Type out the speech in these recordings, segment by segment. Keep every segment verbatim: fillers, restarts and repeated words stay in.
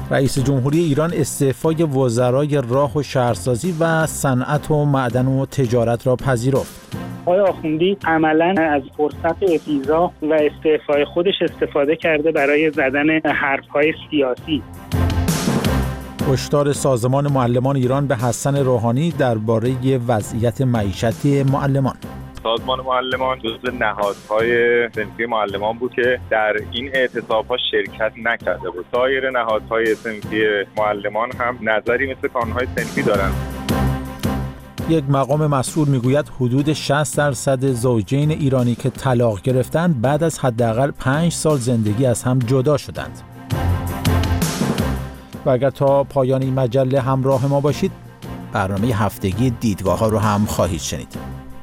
رئیس جمهوری ایران استعفای وزرای راه و شهرسازی و صنعت و معدن و تجارت را پذیرفت. آقای آخوندی عملاً از فرصت استیضاح و استعفای خودش استفاده کرده برای زدن حرف‌های سیاسی. هشدار سازمان معلمان ایران به حسن روحانی درباره وضعیت معیشتی معلمان. سازمان معلمان جزو نهادهای صنفی معلمان بود که در این اعتصاب‌ها شرکت نکرده بود. سایر نهادهای صنفی معلمان هم نظری مثل کانون‌های صنفی دارند. یک مقام مسئول میگوید حدود شصت درصد زوجین ایرانی که طلاق گرفتند بعد از حداقل پنج سال زندگی از هم جدا شدند. و اگر تا پایان این مجله همراه ما باشید، برنامه هفتگی دیدگاه ها رو هم خواهید شنید.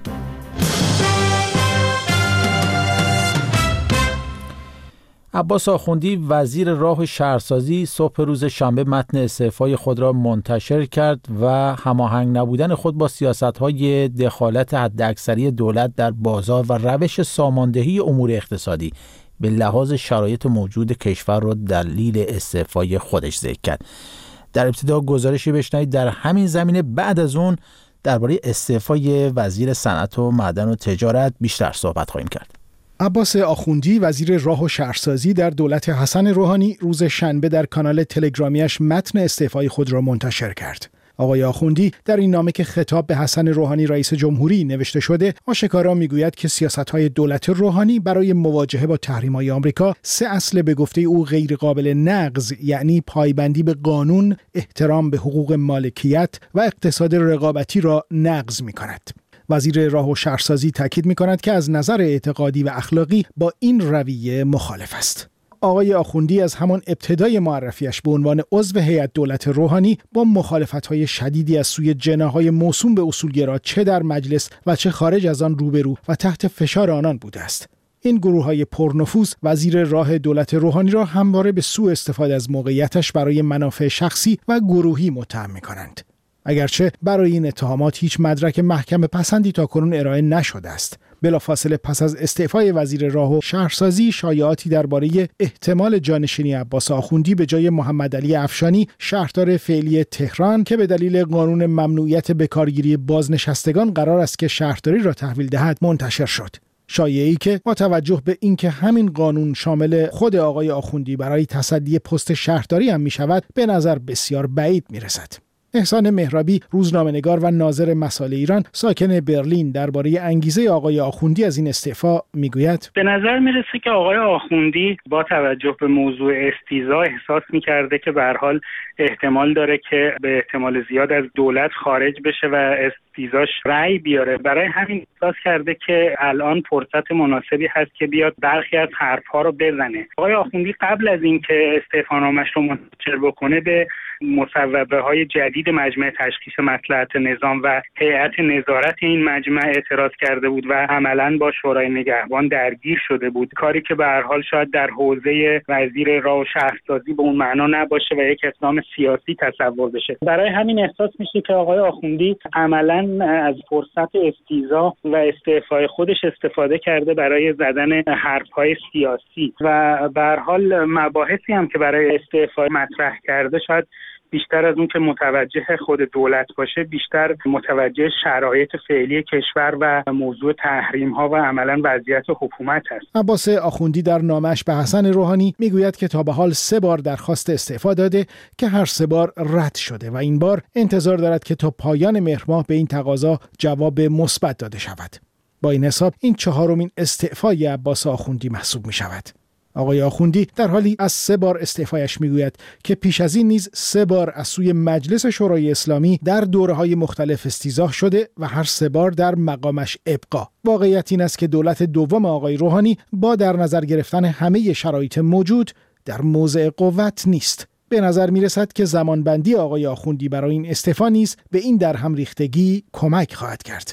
عباس آخوندی وزیر راه و شهرسازی صبح روز شنبه متن استعفای خود را منتشر کرد و هماهنگ نبودن خود با سیاست‌های دخالت حداکثری دولت در بازار و روش ساماندهی امور اقتصادی به لحاظ شرایط موجود کشور را دلیل استعفای خودش ذکر کرد. در ابتدا گزارشی بشنوید در همین زمینه، بعد از اون درباره استعفای وزیر صنعت و معدن و تجارت بیشتر صحبت خواهیم کرد. عباس آخوندی وزیر راه و شهرسازی در دولت حسن روحانی روز شنبه در کانال تلگرامیش متن استعفای خود را منتشر کرد. آقای آخوندی در این نامه که خطاب به حسن روحانی رئیس جمهوری نوشته شده، آشکارا میگوید که سیاست‌های دولت روحانی برای مواجهه با تحریم‌های آمریکا سه اصل به گفته او غیر قابل نقض، یعنی پایبندی به قانون، احترام به حقوق مالکیت و اقتصاد رقابتی را نقض می‌کند. وزیر راه و شهرسازی تاکید می‌کند که از نظر اعتقادی و اخلاقی با این رویه مخالف است. آقای آخوندی از همان ابتدای معرفیش به عنوان عضو هیئت دولت روحانی با مخالفت‌های شدیدی از سوی جناح‌های موسوم به اصولگرا چه در مجلس و چه خارج از آن روبرو و تحت فشار آنان بوده است. این گروه‌های پرنفوذ وزیر راه دولت روحانی را همواره به سوء استفاده از موقعیتش برای منافع شخصی و گروهی متهم می‌کنند. اگرچه برای این اتهامات هیچ مدرک محکم پسندی تاکنون ارائه نشده است. بلافاصله پس از استعفای وزیر راه و شهرسازی، شایعاتی درباره احتمال جانشینی عباس آخوندی به جای محمد علی افشانی، شهردار فعلی تهران که به دلیل قانون ممنوعیت بکارگیری بازنشستگان قرار است که شهرداری را تحویل دهد، منتشر شد. شایعه‌ای که با توجه به اینکه همین قانون شامل خود آقای آخوندی برای تصدی پست شهرداری هم می‌شود، به نظر بسیار بعید می‌رسد. احسان مهرابی، روزنامه‌نگار و ناظر مسائل ایران ساکن برلین، درباره انگیزه آقای آخوندی از این استعفا میگوید: به نظر میرسه که آقای آخوندی با توجه به موضوع استیضاح احساس میکرده که به هر حال احتمال داره که به احتمال زیاد از دولت خارج بشه و استیضاحش رأی بیاره. برای همین احساس کرده که الان فرصت مناسبی هست که بیاد برخی از حرفها رو بزنه. آقای آخوندی قبل از اینکه استعفانامه‌اش رو منتشر بکنه به مصوبه‌های جدید مجمع تشخیص مصلحت نظام و هیئت نظارت این مجمع اعتراض کرده بود و عملاً با شورای نگهبان درگیر شده بود، کاری که به هر حال شاید در حوزه وزیر راه و شهرسازی به اون معنا نباشه و یک اقدام سیاسی تصور بشه. برای همین احساس میشه که آقای آخوندی عملاً از فرصت استیضاح و استعفای خودش استفاده کرده برای زدن حرف‌های سیاسی و به هر حال مباحثی هم که برای استعفا مطرح کرده شاید بیشتر از اون که متوجه خود دولت باشه، بیشتر متوجه شرایط فعلی کشور و موضوع تحریم ها و عملا وضعیت حکومت است. عباس آخوندی در نامش به حسن روحانی میگوید که تا به حال سه بار درخواست استعفا داده که هر سه بار رد شده و این بار انتظار دارد که تا پایان مهر ماه به این تقاضا جواب مثبت داده شود. با این حساب این چهارمین استعفای عباس آخوندی محسوب می شود. آقای آخوندی در حالی از سه بار استعفایش میگوید که پیش از این نیز سه بار از سوی مجلس شورای اسلامی در دوره‌های مختلف استیضاح شده و هر سه بار در مقامش ابقا. واقعیت این است که دولت دوم آقای روحانی با در نظر گرفتن همه شرایط موجود در موضع قوت نیست. به نظر می رسد که زمانبندی آقای آخوندی برای این استعفا نیز به این درهم ریختگی کمک خواهد کرد.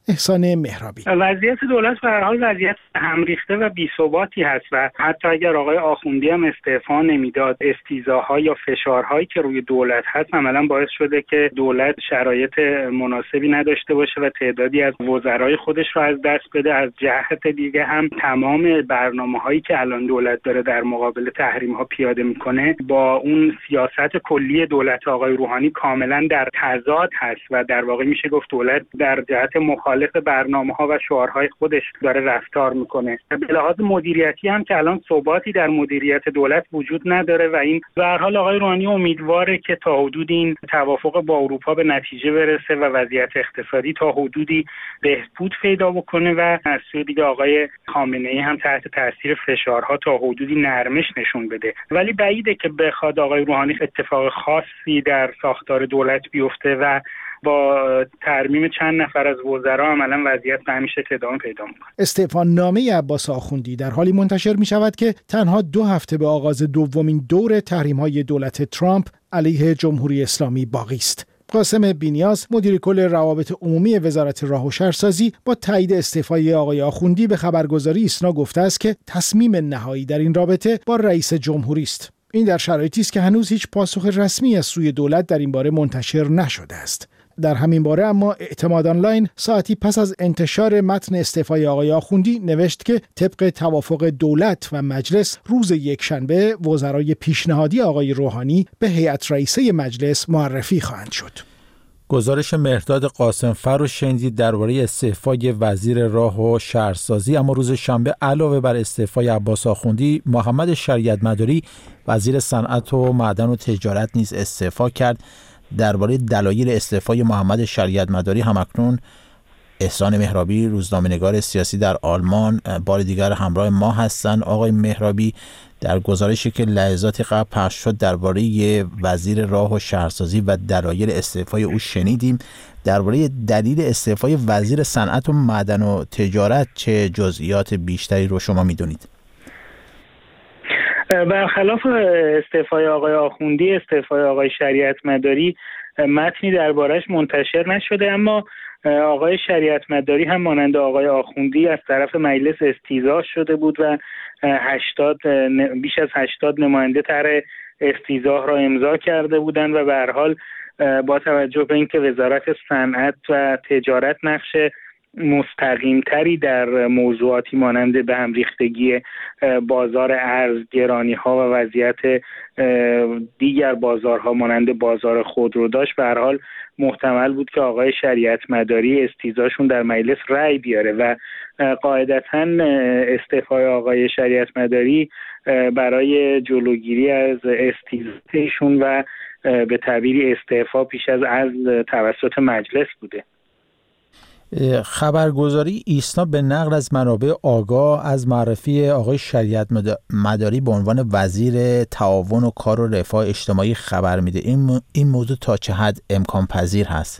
احسان مهرابی. وضعیت دولت به هر حال وضعیت همریخته و بی‌ثباتی هست و حتی اگر آقای آخوندی هم استعفا نمیداد، استیضاح‌ها یا فشارهایی که روی دولت هست عملاً باعث شده که دولت شرایط مناسبی نداشته باشه و تعدادی از وزرای خودش رو از دست بده. از جهت دیگه هم تمام برنامه‌هایی که الان دولت داره در مقابل تحریم‌ها پیاده میکنه با اون سیاست کلی دولت آقای روحانی کاملا در تضاد هست و در واقع میشه گفت دولت در جهت مخالف برنامه‌ها و شعارهای خودش داره رفتار میکنه. به لحاظ مدیریتی هم که الان ثباتی در مدیریت دولت وجود نداره و این به هر حال آقای روحانی امیدواره که تا حدودی این توافق با اروپا به نتیجه برسه و وضعیت اقتصادی تا حدودی بهبود پیدا بکنه و از سوی دیگه آقای خامنه‌ای هم تحت تاثیر فشارها تا حدودی نرمش نشون بده. ولی بعیده که بخواد آقای روحانی اتفاق خاصی در ساختار دولت بیفته و با ترمیم چند نفر از وزرا عملا وضعیت به همیشه ادامه پیدا می‌کنه. استعفا نامه عباس آخوندی در حالی منتشر می‌شود که تنها دو هفته به آغاز دومین دور تحریم‌های دولت ترامپ علیه جمهوری اسلامی باقی است. قاسم بینیاز مدیر کل روابط عمومی وزارت راه و شهرسازی با تایید استعفای آقای آخوندی به خبرگزاری ایسنا گفته است که تصمیم نهایی در این رابطه با رئیس جمهوری است. این در شرایطی است که هنوز هیچ پاسخ رسمی از سوی دولت در این باره منتشر نشده است. در همین باره اما اعتماد آنلاین ساعتی پس از انتشار متن استعفای آقای آخوندی نوشت که طبق توافق دولت و مجلس روز یکشنبه وزرای پیشنهادی آقای روحانی به هیئت رئیسه مجلس معرفی خواهند شد. گزارش مهرداد قاسمفر رو شنیدید درباره استعفای وزیر راه و شهرسازی. اما روز شنبه علاوه بر استعفای عباس آخوندی، محمد شریعت مداری وزیر صنعت و معدن و تجارت نیز استعفا کرد. درباره دلایل استعفای محمد شریعت مداری همکنون احسان مهرابی روزنامه‌نگار سیاسی در آلمان بار دیگر همراه ما هستند. آقای مهرابی، در گزارشی که لحظات قبل پخش شد درباره وزیر راه و شهرسازی و دلایل استعفای او شنیدیم. درباره دلیل استعفای وزیر صنعت و معدن و تجارت چه جزئیات بیشتری رو شما میدونید؟ برخلاف استعفای آقای آخوندی، استعفای آقای شریعت مداری متنی دربارش منتشر نشده، اما آقای شریعت مداری هم مانند آقای آخوندی از طرف مجلس استیضاح شده بود و هشتاد بیش از هشتاد نماینده طرح استیضاح را امضا کرده بودند و به هر حال با توجه به اینکه وزارت صنعت و تجارت نقش مستقیمتری در موضوعاتی مانند به هم ریختگی بازار ارز، گرانی‌ها و وضعیت دیگر بازارها مانند بازار خودرو داشت، به هر حال محتمل بود که آقای شریعت مداری استیضاحشون در مجلس رأی بیاره و قاعدتاً استعفای آقای شریعت مداری برای جلوگیری از استیضاحشون و به تعبیری استعفا پیش از عزل توسط مجلس بوده. خبرگزاری ایسنا به نقل از منابع آگاه از معرفی آقای شریعت مداری به عنوان وزیر تعاون و کار و رفاه اجتماعی خبر میده. این این موضوع تا چه حد امکان پذیر هست؟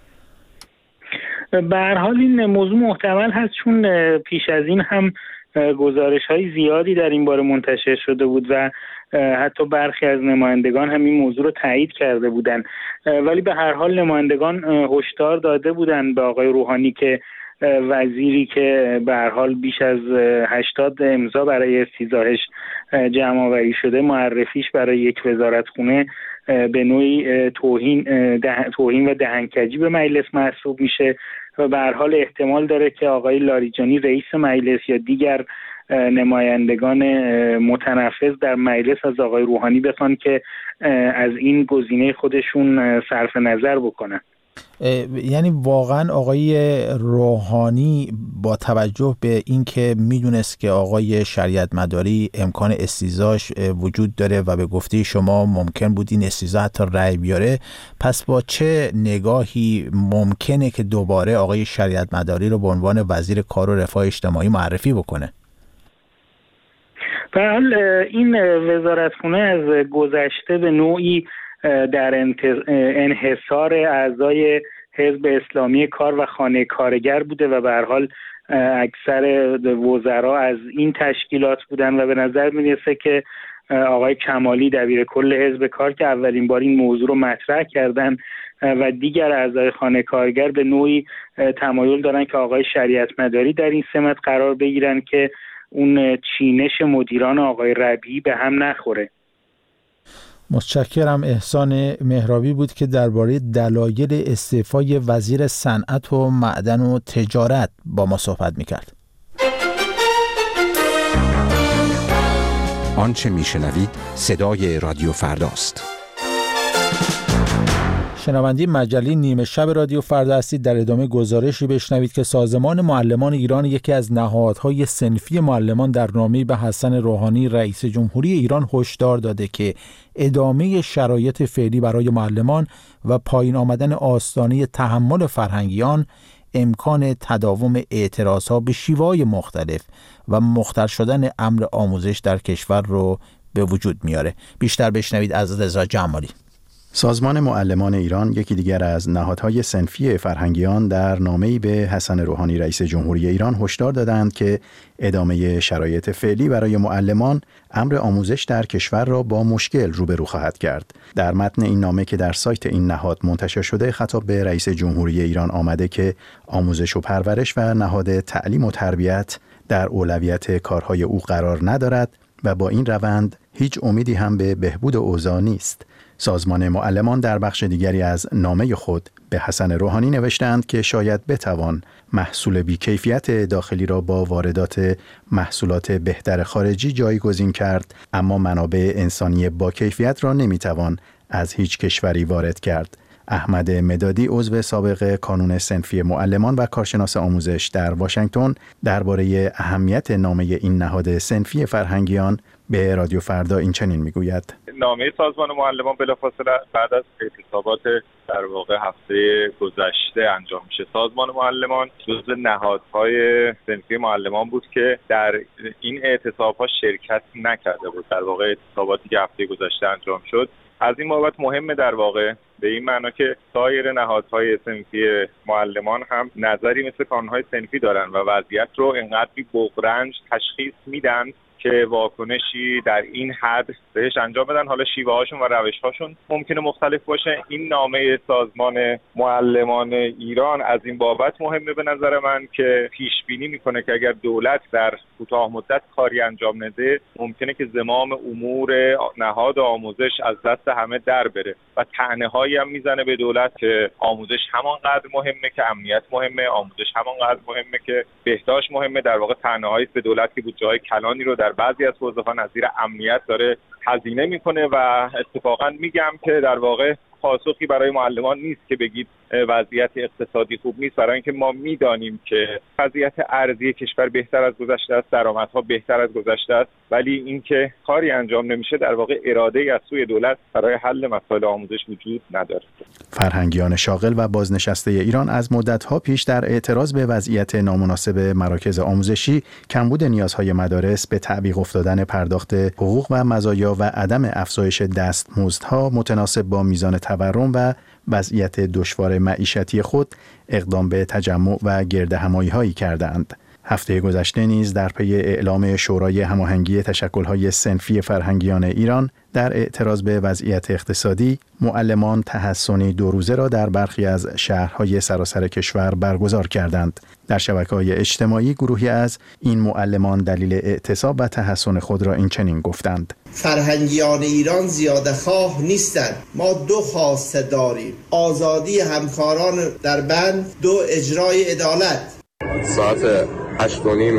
به هر حال این موضوع محتمل هست، چون پیش از این هم گزارش‌های زیادی در این باره منتشر شده بود و حتی برخی از نمایندگان هم این موضوع رو تایید کرده بودند، ولی به هر حال نمایندگان هشدار داده بودند به آقای روحانی که وزیری که به هر حال بیش از هشتاد امضا برای استیضاحش جمع آوری شده معرفیش برای یک وزارتخونه به نوعی توهین توهین و دهنکجی به مجلس محسوب میشه و به هر حال احتمال داره که آقای لاریجانی رئیس مجلس یا دیگر نمایندگان متنفذ در مجلس از آقای روحانی بخوان که از این گزینه خودشون صرف نظر بکنن. یعنی واقعا آقای روحانی با توجه به اینکه میدونست که آقای شریعت مداری امکان استیضاحش وجود داره و به گفته شما ممکن بود این استیضاح حتی رأی بیاره، پس با چه نگاهی ممکنه که دوباره آقای شریعت مداری رو به عنوان وزیر کار و رفاه اجتماعی معرفی بکنه؟ به حال این وزارتخونه از گذشته به نوعی در انحصار اعضای حزب اسلامی کار و خانه کارگر بوده و به هر حال اکثر وزرا از این تشکیلات بودن و به نظر میرسه که آقای کمالی دبیر کل حزب کار که اولین بار این موضوع رو مطرح کردن و دیگر اعضای خانه کارگر به نوعی تمایل دارن که آقای شریعت مداری در این سمت قرار بگیرن که اون چینش مدیران آقای ربیعی به هم نخوره. متشکرم. احسان مهرابی بود که درباره دلایل استعفای وزیر صنعت و معدن و تجارت با ما صحبت می‌کرد. آنچه میشنوید صدای رادیو فرداست. شنونده مجله نیمه شب رادیو فردا هستید. در ادامه گزارشی بشنوید که سازمان معلمان ایران، یکی از نهادهای صنفی معلمان، در نامه‌ای به حسن روحانی رئیس جمهوری ایران هشدار داده که ادامه شرایط فعلی برای معلمان و پایین آمدن آستانه تحمل فرهنگیان امکان تداوم اعتراضها به شیوه‌های مختلف و مختل شدن امر آموزش در کشور رو به وجود میاره. بیشتر بشنوید از رضا جمالی. سازمان معلمان ایران، یکی دیگر از نهادهای صنفی فرهنگیان، در نامه‌ای به حسن روحانی رئیس جمهوری ایران هشدار دادند که ادامه شرایط فعلی برای معلمان امر آموزش در کشور را با مشکل روبرو خواهد کرد. در متن این نامه که در سایت این نهاد منتشر شده، خطاب به رئیس جمهوری ایران آمده که آموزش و پرورش و نهاد تعلیم و تربیت در اولویت کارهای او قرار ندارد و با این روند هیچ امیدی هم به بهبود اوضاع نیست. سازمان معلمان در بخش دیگری از نامه خود به حسن روحانی نوشتند که شاید بتوان محصول بی‌کیفیت داخلی را با واردات محصولات بهتر خارجی جایگزین کرد، اما منابع انسانی با کیفیت را نمیتوان از هیچ کشوری وارد کرد. احمد مدادی، عضو سابق کانون صنفی معلمان و کارشناس آموزش در واشنگتن، درباره اهمیت نامه این نهاد صنفی فرهنگیان به رادیو فردا این چنین میگوید: نامه سازمان معلمان بلافاصله بعد از اعتصابات در واقع هفته گذشته انجام میشه. سازمان معلمان جزو نهادهای صنفی معلمان بود که در این اعتصابات شرکت نکرده بود. در واقع اعتصاباتی که هفته گذشته انجام شد از این بابت مهمه، در واقع به این معنا که سایر نهادهای صنفی معلمان هم نظری مثل کانونهای صنفی دارن و وضعیت رو انقدری بغرنج تشخیص میدن که واکنشی در این حد بهش انجام بدن. حالا شیوه هاشون و روش هاشون ممکنه مختلف باشه. این نامه سازمان معلمان ایران از این بابت مهمه به نظر من که پیش بینی میکنه که اگر دولت در کوتاه مدت کاری انجام نده، ممکنه که زمام امور نهاد آموزش از دست همه در بره و طعنه‌هایی هم میزنه به دولت که آموزش همانقدر مهمه که امنیت مهمه، آموزش همانقدر مهمه که بهداشت مهمه. در واقع طعنه‌هایی به دولت که بود جای کلانی رو در بعضی از حوزه‌ها نظیر امنیت داره هزینه میکنه و اتفاقا میگم که در واقع پاسخی برای معلمان نیست که بگید وضعیت اقتصادی خوب نیست، برای اینکه ما میدانیم که وضعیت ارزی کشور بهتر از گذشته است، درآمدها بهتر از گذشته است، ولی اینکه کاری انجام نمیشه در واقع اراده از سوی دولت برای حل مسائل آموزش وجود نداره. فرهنگیان شاغل و بازنشسته ایران از مدت‌ها پیش در اعتراض به وضعیت نامناسب مراکز آموزشی، کمبود نیازهای مدارس، به تعویق افتادن پرداخت حقوق و مزایا و عدم افزایش دستمزدها متناسب با میزان تورم و وضعیت دشوار معیشتی خود اقدام به تجمع و گردهمایی‌هایی کردند. هفته گذشته نیز در پی اعلام شورای هماهنگی تشکل‌های صنفی فرهنگیان ایران در اعتراض به وضعیت اقتصادی، معلمان تحصنی دو روزه را در برخی از شهرهای سراسر کشور برگزار کردند. در شبکه‌های اجتماعی گروهی از این معلمان دلیل اعتصاب و تحصن خود را این چنین گفتند: فرهنگیان ایران زیاده خواه نیستند. ما دو خواسته داریم: آزادی همکاران در بند، دو اجرای عدالت. ساعت هشت و نیم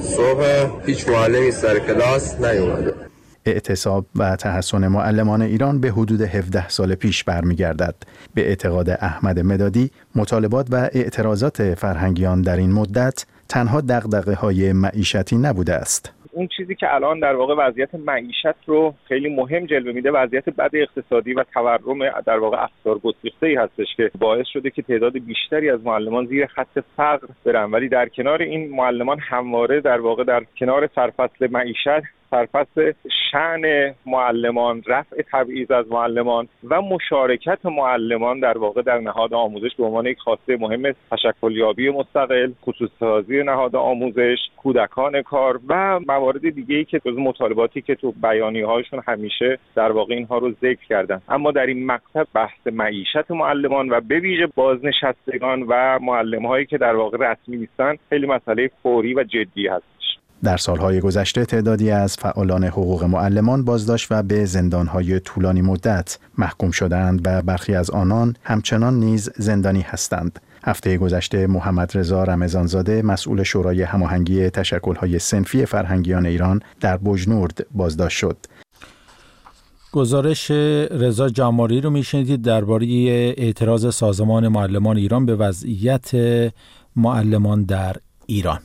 صبح هیچ معلمی سر کلاس نیومده. اعتصاب و تحصن معلمان ایران به حدود هفده سال پیش برمیگردد. به اعتقاد احمد مدادی، مطالبات و اعتراضات فرهنگیان در این مدت تنها دغدغه‌های معیشتی نبوده است. اون چیزی که الان در واقع وضعیت معیشت رو خیلی مهم جلوه میده، وضعیت بد اقتصادی و تورم در واقع افزار گسیخته‌ای هستش که باعث شده که تعداد بیشتری از معلمان زیر خط فقر برن، ولی در کنار این معلمان همواره در واقع در کنار سرفصل معیشت سرفصل شأن معلمان، رفع تبعیض از معلمان و مشارکت معلمان در واقع در نهاد آموزش به عنوان یک خواسته مهم تشکلیابی مستقل، خصوصی‌سازی نهاد آموزش، کودکان کار و موارد دیگه‌ای که جزو مطالباتی که تو بیانیه‌هاشون همیشه در واقع اینها رو ذکر کردن. اما در این مقطع بحث معیشت معلمان و به ویژه بازنشستگان و معلم‌هایی که در واقع رسمی نیستن خیلی مسئله فوری و جدی هست. در سالهای گذشته تعدادی از فعالان حقوق معلمان بازداشت و به زندانهای طولانی مدت محکوم شدند و برخی از آنان همچنان نیز زندانی هستند. هفته گذشته محمد رضا رمضانزاده مسئول شورای هماهنگی تشکل‌های صنفی فرهنگیان ایران در بوجنورد بازداشت شد. گزارش رضا جماری رو میشنیدید درباره اعتراض سازمان معلمان ایران به وضعیت معلمان در ایران.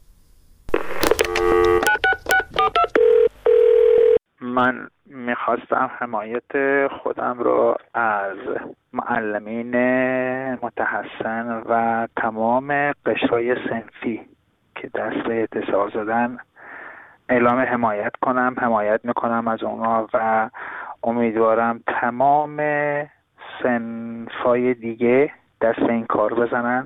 من میخواستم حمایت خودم رو از معلمین متحسن و تمام قشرهای صنفی که دست به اعتصاب زدن اعلام حمایت کنم. حمایت میکنم از اونا و امیدوارم تمام صنفای دیگه دست به این کار بزنن.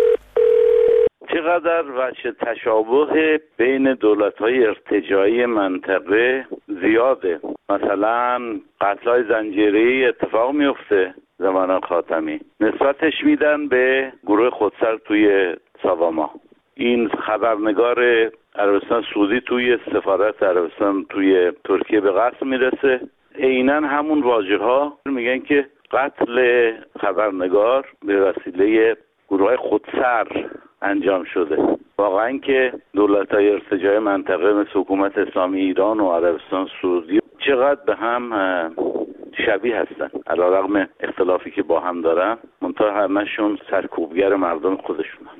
چقدر وجه تشابه بین دولت‌های ارتجاعی منطقه زیاده. مثلا قتل‌های زنجیره‌ای اتفاق میفته زمان خاتمی، نسبتش میدن به گروه خودسر توی ساواما. این خبرنگار عربستان سعودی توی سفارت عربستان توی ترکیه به قتل میرسه. عیناً همون واژه‌ها میگن که قتل خبرنگار به وسیله گروه خودسر انجام شده. واقعا که دولت‌های ارتجاعی منطقه مثل حکومت اسلامی ایران و عربستان سعودی چقدر به هم شبیه هستن، علیرغم اختلافی که با هم دارن، منتها همشون سرکوبگر مردم خودشونن.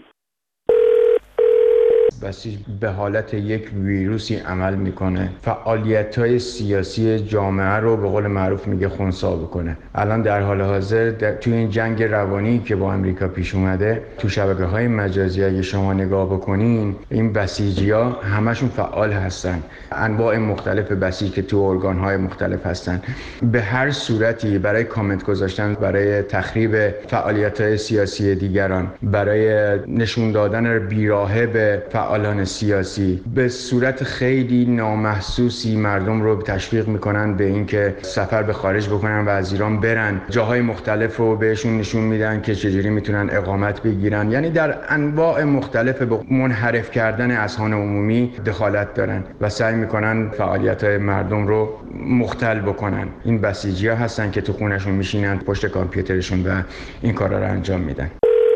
بسیج به حالت یک ویروسی عمل میکنه، فعالیت‌های سیاسی جامعه رو به قول معروف میگه خنثی بکنه. الان در حال حاضر توی این جنگ روانی که با امریکا پیش اومده، تو شبکه‌های مجازی اگه شما نگاه بکنین، این بسیجی‌ها همشون فعال هستن. انواع مختلف بسیج که تو ارگان‌های مختلف هستن، به هر صورتی برای کامنت گذاشتن، برای تخریب فعالیت‌های سیاسی دیگران، برای نشون دادن بیراهه به فعالان سیاسی، به صورت خیلی نامحسوسی مردم رو تشویق میکنن به اینکه سفر به خارج بکنن و از ایران برن. جاهای مختلف رو بهشون نشون میدن که چجوری میتونن اقامت بگیرن. یعنی در انواع مختلف به منحرف کردن اذهان عمومی دخالت دارن و سعی میکنن فعالیت‌های مردم رو مختل بکنن. این بسیجی‌ها هستن که تو خونه‌شون میشینن پشت کامپیوترشون و این کارا رو انجام میدن.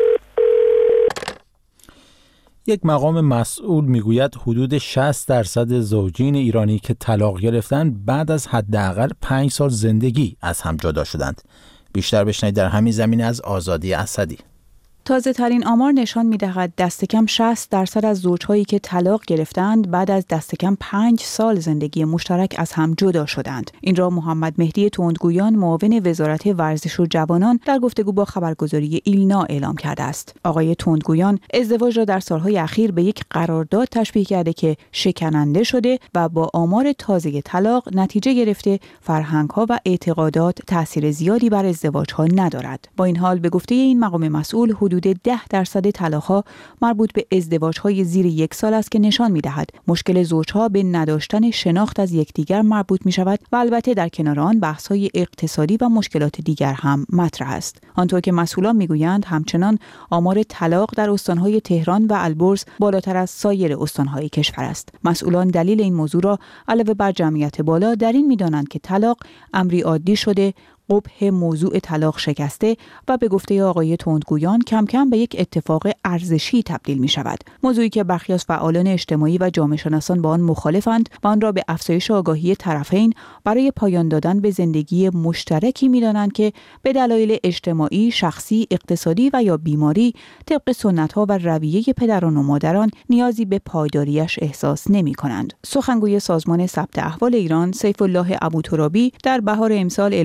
یک مقام مسئول میگوید حدود شصت درصد زوجین ایرانی که طلاق گرفتن بعد از حداقل پنج سال زندگی از هم جدا شدند. بیشتر بشنوید در همین زمینه از آزادی اسدی. تازه ترین آمار نشان می‌دهد دست کم شصت درصد از زوجهایی که طلاق گرفتند بعد از دست کم پنج سال زندگی مشترک از هم جدا شدند. این را محمد مهدی تندگویان معاون وزارت ورزش و جوانان در گفتگو با خبرگزاری ایلنا اعلام کرده است. آقای تندگویان ازدواج را در سالهای اخیر به یک قرارداد تشبیه کرده که شکننده شده و با آمار تازه طلاق نتیجه گرفته فرهنگ‌ها و اعتقادات تأثیر زیادی بر ازدواج‌ها ندارد. با این حال به گفته این مقام مسئول حدود ده درصد طلاق‌ها مربوط به ازدواج‌های زیر یک سال است که نشان می‌دهد مشکل زوج‌ها به نداشتن شناخت از یکدیگر مربوط می‌شود و البته در کنار آن بحث‌های اقتصادی و مشکلات دیگر هم مطرح است. آنطور که مسئولان می‌گویند همچنان آمار طلاق در استان‌های تهران و البرز بالاتر از سایر استان‌های کشور است. مسئولان دلیل این موضوع را علاوه بر جمعیت بالا در این می‌دانند که طلاق امری عادی شده، قبح موضوع طلاق شکسته و به گفته آقای تندگویان کم کم به یک اتفاق ارزشی تبدیل می شود. موضوعی که برخی از فعالان اجتماعی و جامعه شناسان با آن مخالفند و آن را به افزایش آگاهی طرفین برای پایان دادن به زندگی مشترکی می دانند که به دلایل اجتماعی، شخصی، اقتصادی و یا بیماری طبق سنت‌ها و رویه پدران و مادران نیازی به پایداریش احساس نمی کنند. سخنگوی سازمان ثبت احوال ایران سیف الله ابوترابی در بهار امسال اعلام کرد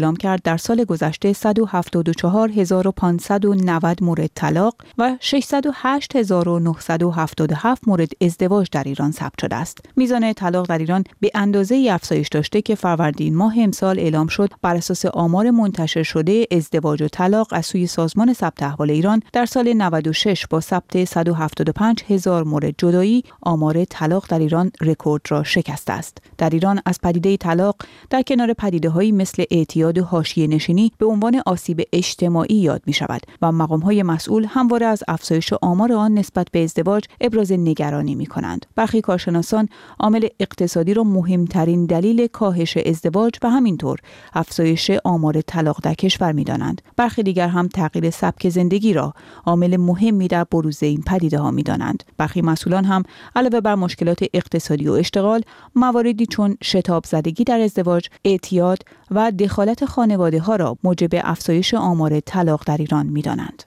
در سال گذشته صد و هفتاد و چهار هزار و پانصد و نود مورد طلاق و ششصد و هشت هزار و نهصد و هفتاد و هفت مورد ازدواج در ایران ثبت شده است. میزان طلاق در ایران به اندازه‌ای افزایش داشته که فروردین ماه امسال اعلام شد بر اساس آمار منتشر شده ازدواج و طلاق از سوی سازمان ثبت احوال ایران در سال نود و شش با ثبت صد و هفتاد و پنج هزار مورد جدایی آمار طلاق در ایران رکورد را شکسته است. در ایران از پدیده طلاق در کنار پدیده‌هایی مثل اعتیاد و حاشیه‌نشینی به عنوان آسیب اجتماعی یاد می‌شود و مقام‌های مسئول همواره از افزایش آمار آن نسبت به ازدواج ابراز نگرانی می‌کنند. برخی کارشناسان عامل اقتصادی را مهمترین دلیل کاهش ازدواج و همینطور افزایش آمار طلاق در کشور می‌دانند. برخی دیگر هم تغییر سبک زندگی را عامل مهمی در بروز این پدیده‌ها می‌دانند. برخی مسئولان هم علاوه بر مشکلات اقتصادی و اشتغال، مواردی چون شتاب زدگی در ازدواج، اعتیاد و دخالت خانواده‌ها را موجب افزایش آمار طلاق در ایران می‌دانند.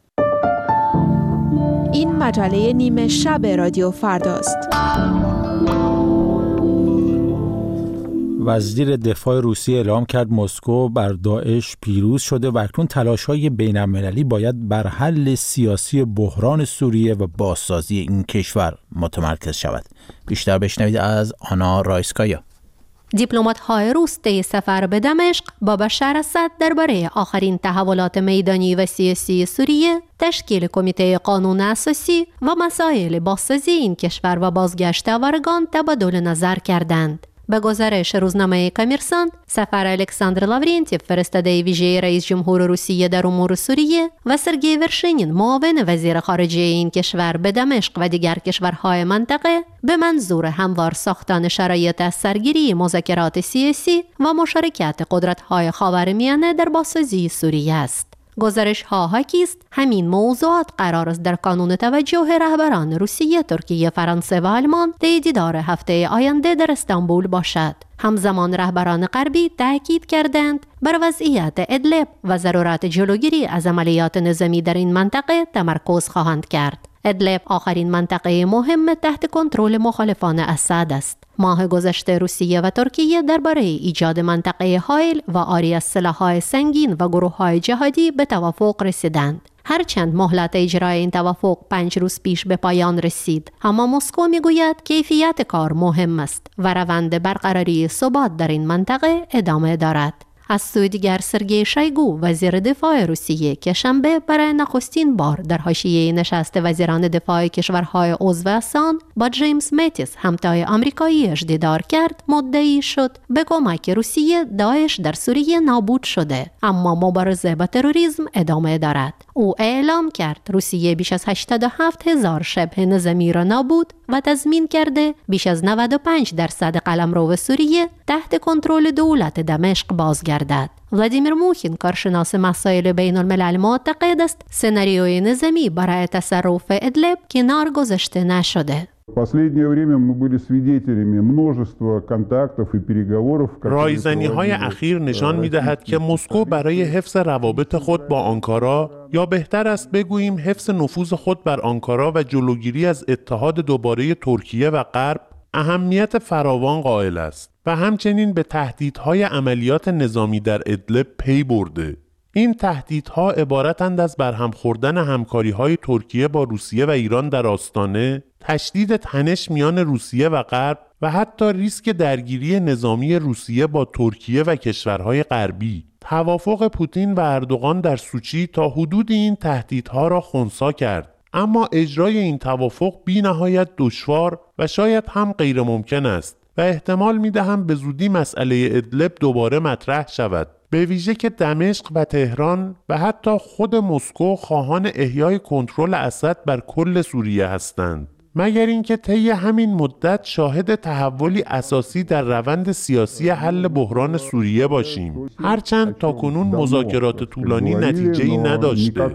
این مجله نیمه شب رادیو فرداست. وزیر دفاع روسیه اعلام کرد مسکو بر داعش پیروز شده و اکنون تلاش‌های بین‌المللی باید بر حل سیاسی بحران سوریه و بازسازی این کشور متمرکز شود. بیشتر بشنوید از آنا رایسکایا. دیپلمات‌های روس طی سفر به دمشق با بشار اسد درباره آخرین تحولات میدانی و سیاسی سوریه، تشکیل کمیته قانون اساسی و مسائل بازسازی این کشور و بازگشت آوارگان تبادل نظر کردند. به گزارش روزنامه کمیرساند، سفر الکساندر لاورنتیف فرستاده ویژه رئیس جمهور روسیه در امور سوریه و سرگئی ورشینین معاون وزیر خارجه این کشور به دمشق و دیگر کشورهای منطقه به منظور هموار ساختن شرایط از سرگیری مذاکرات سیاسی و مشارکت قدرت‌های خاورمیانه در بازسازی سوریه است. گزارش ها حاکی است همین موضوعات قرار است در کانون توجه رهبران روسیه، ترکیه، فرانسه و آلمان در دیدار هفته آینده در استانبول باشد. همزمان رهبران غربی تاکید کردند بر وضعیت ادلب و ضرورت جلوگیری از عملیات نظامی در این منطقه تمرکز خواهند کرد. ادلب آخرین منطقه مهم تحت کنترل مخالفان اسد است. ماه گذشته روسیه و ترکیه درباره ایجاد منطقه حائل و عاری از سلاح‌های سنگین و گروه‌های جهادی به توافق رسیدند. هرچند مهلت اجرای این توافق پنج روز پیش به پایان رسید، اما مسکو میگوید کیفیت کار مهم است و روند برقراری ثبات در این منطقه ادامه دارد. از سوی دیگر سرگئی شویگو وزیر دفاع روسیه که شنبه برای نخستین بار در حاشیه نشست وزیران دفاع کشورهای عضو آسان با جیمز ماتیس همتای آمریکاییش دیدار کرد، مدعی شد به کمک روسیه داعش در سوریه نابود شده، اما مبارزه با تروریسم ادامه دارد. او اعلام کرد روسیه بیش از هشتاد و هفت هزار شبه نظامی را نابود و تضمین کرده بیش از نود و پنج درصد قلمرو سوریه تحت کنترل دولت دمشق بازگردد. ولادیمیر موخین، کارشناس مسائل بین الملل، معتقد است سناریوی نظامی برای تصرف ادلب کنار گذاشته نشده. رایزنی‌های اخیر نشان می‌دهد که مسکو برای حفظ روابط خود با آنکارا، یا بهتر است بگوییم حفظ نفوذ خود بر آنکارا و جلوگیری از اتحاد دوباره ترکیه و غرب، اهمیت فراوان قائل است و همچنین به تهدیدهای عملیات نظامی در ادلب پی برده. این تهدیدها عبارتند از برهم خوردن همکاری‌های ترکیه با روسیه و ایران در آستانه، تشدید تنش میان روسیه و غرب و حتی ریسک درگیری نظامی روسیه با ترکیه و کشورهای غربی. توافق پوتین و اردوغان در سوچی تا حدود این تهدیدها را خنثی کرد، اما اجرای این توافق بی نهایت دشوار و شاید هم غیر ممکن است و احتمال می دهم به زودی مسئله ادلب دوباره مطرح شود، به ویژه که دمشق و تهران و حتی خود مسکو خواهان احیای کنترل اسد بر کل سوریه هستند. مگر اینکه طی همین مدت شاهد تحولی اساسی در روند سیاسی حل بحران سوریه باشیم، هرچند تاکنون مذاکرات طولانی نتیجه‌ای نداشته.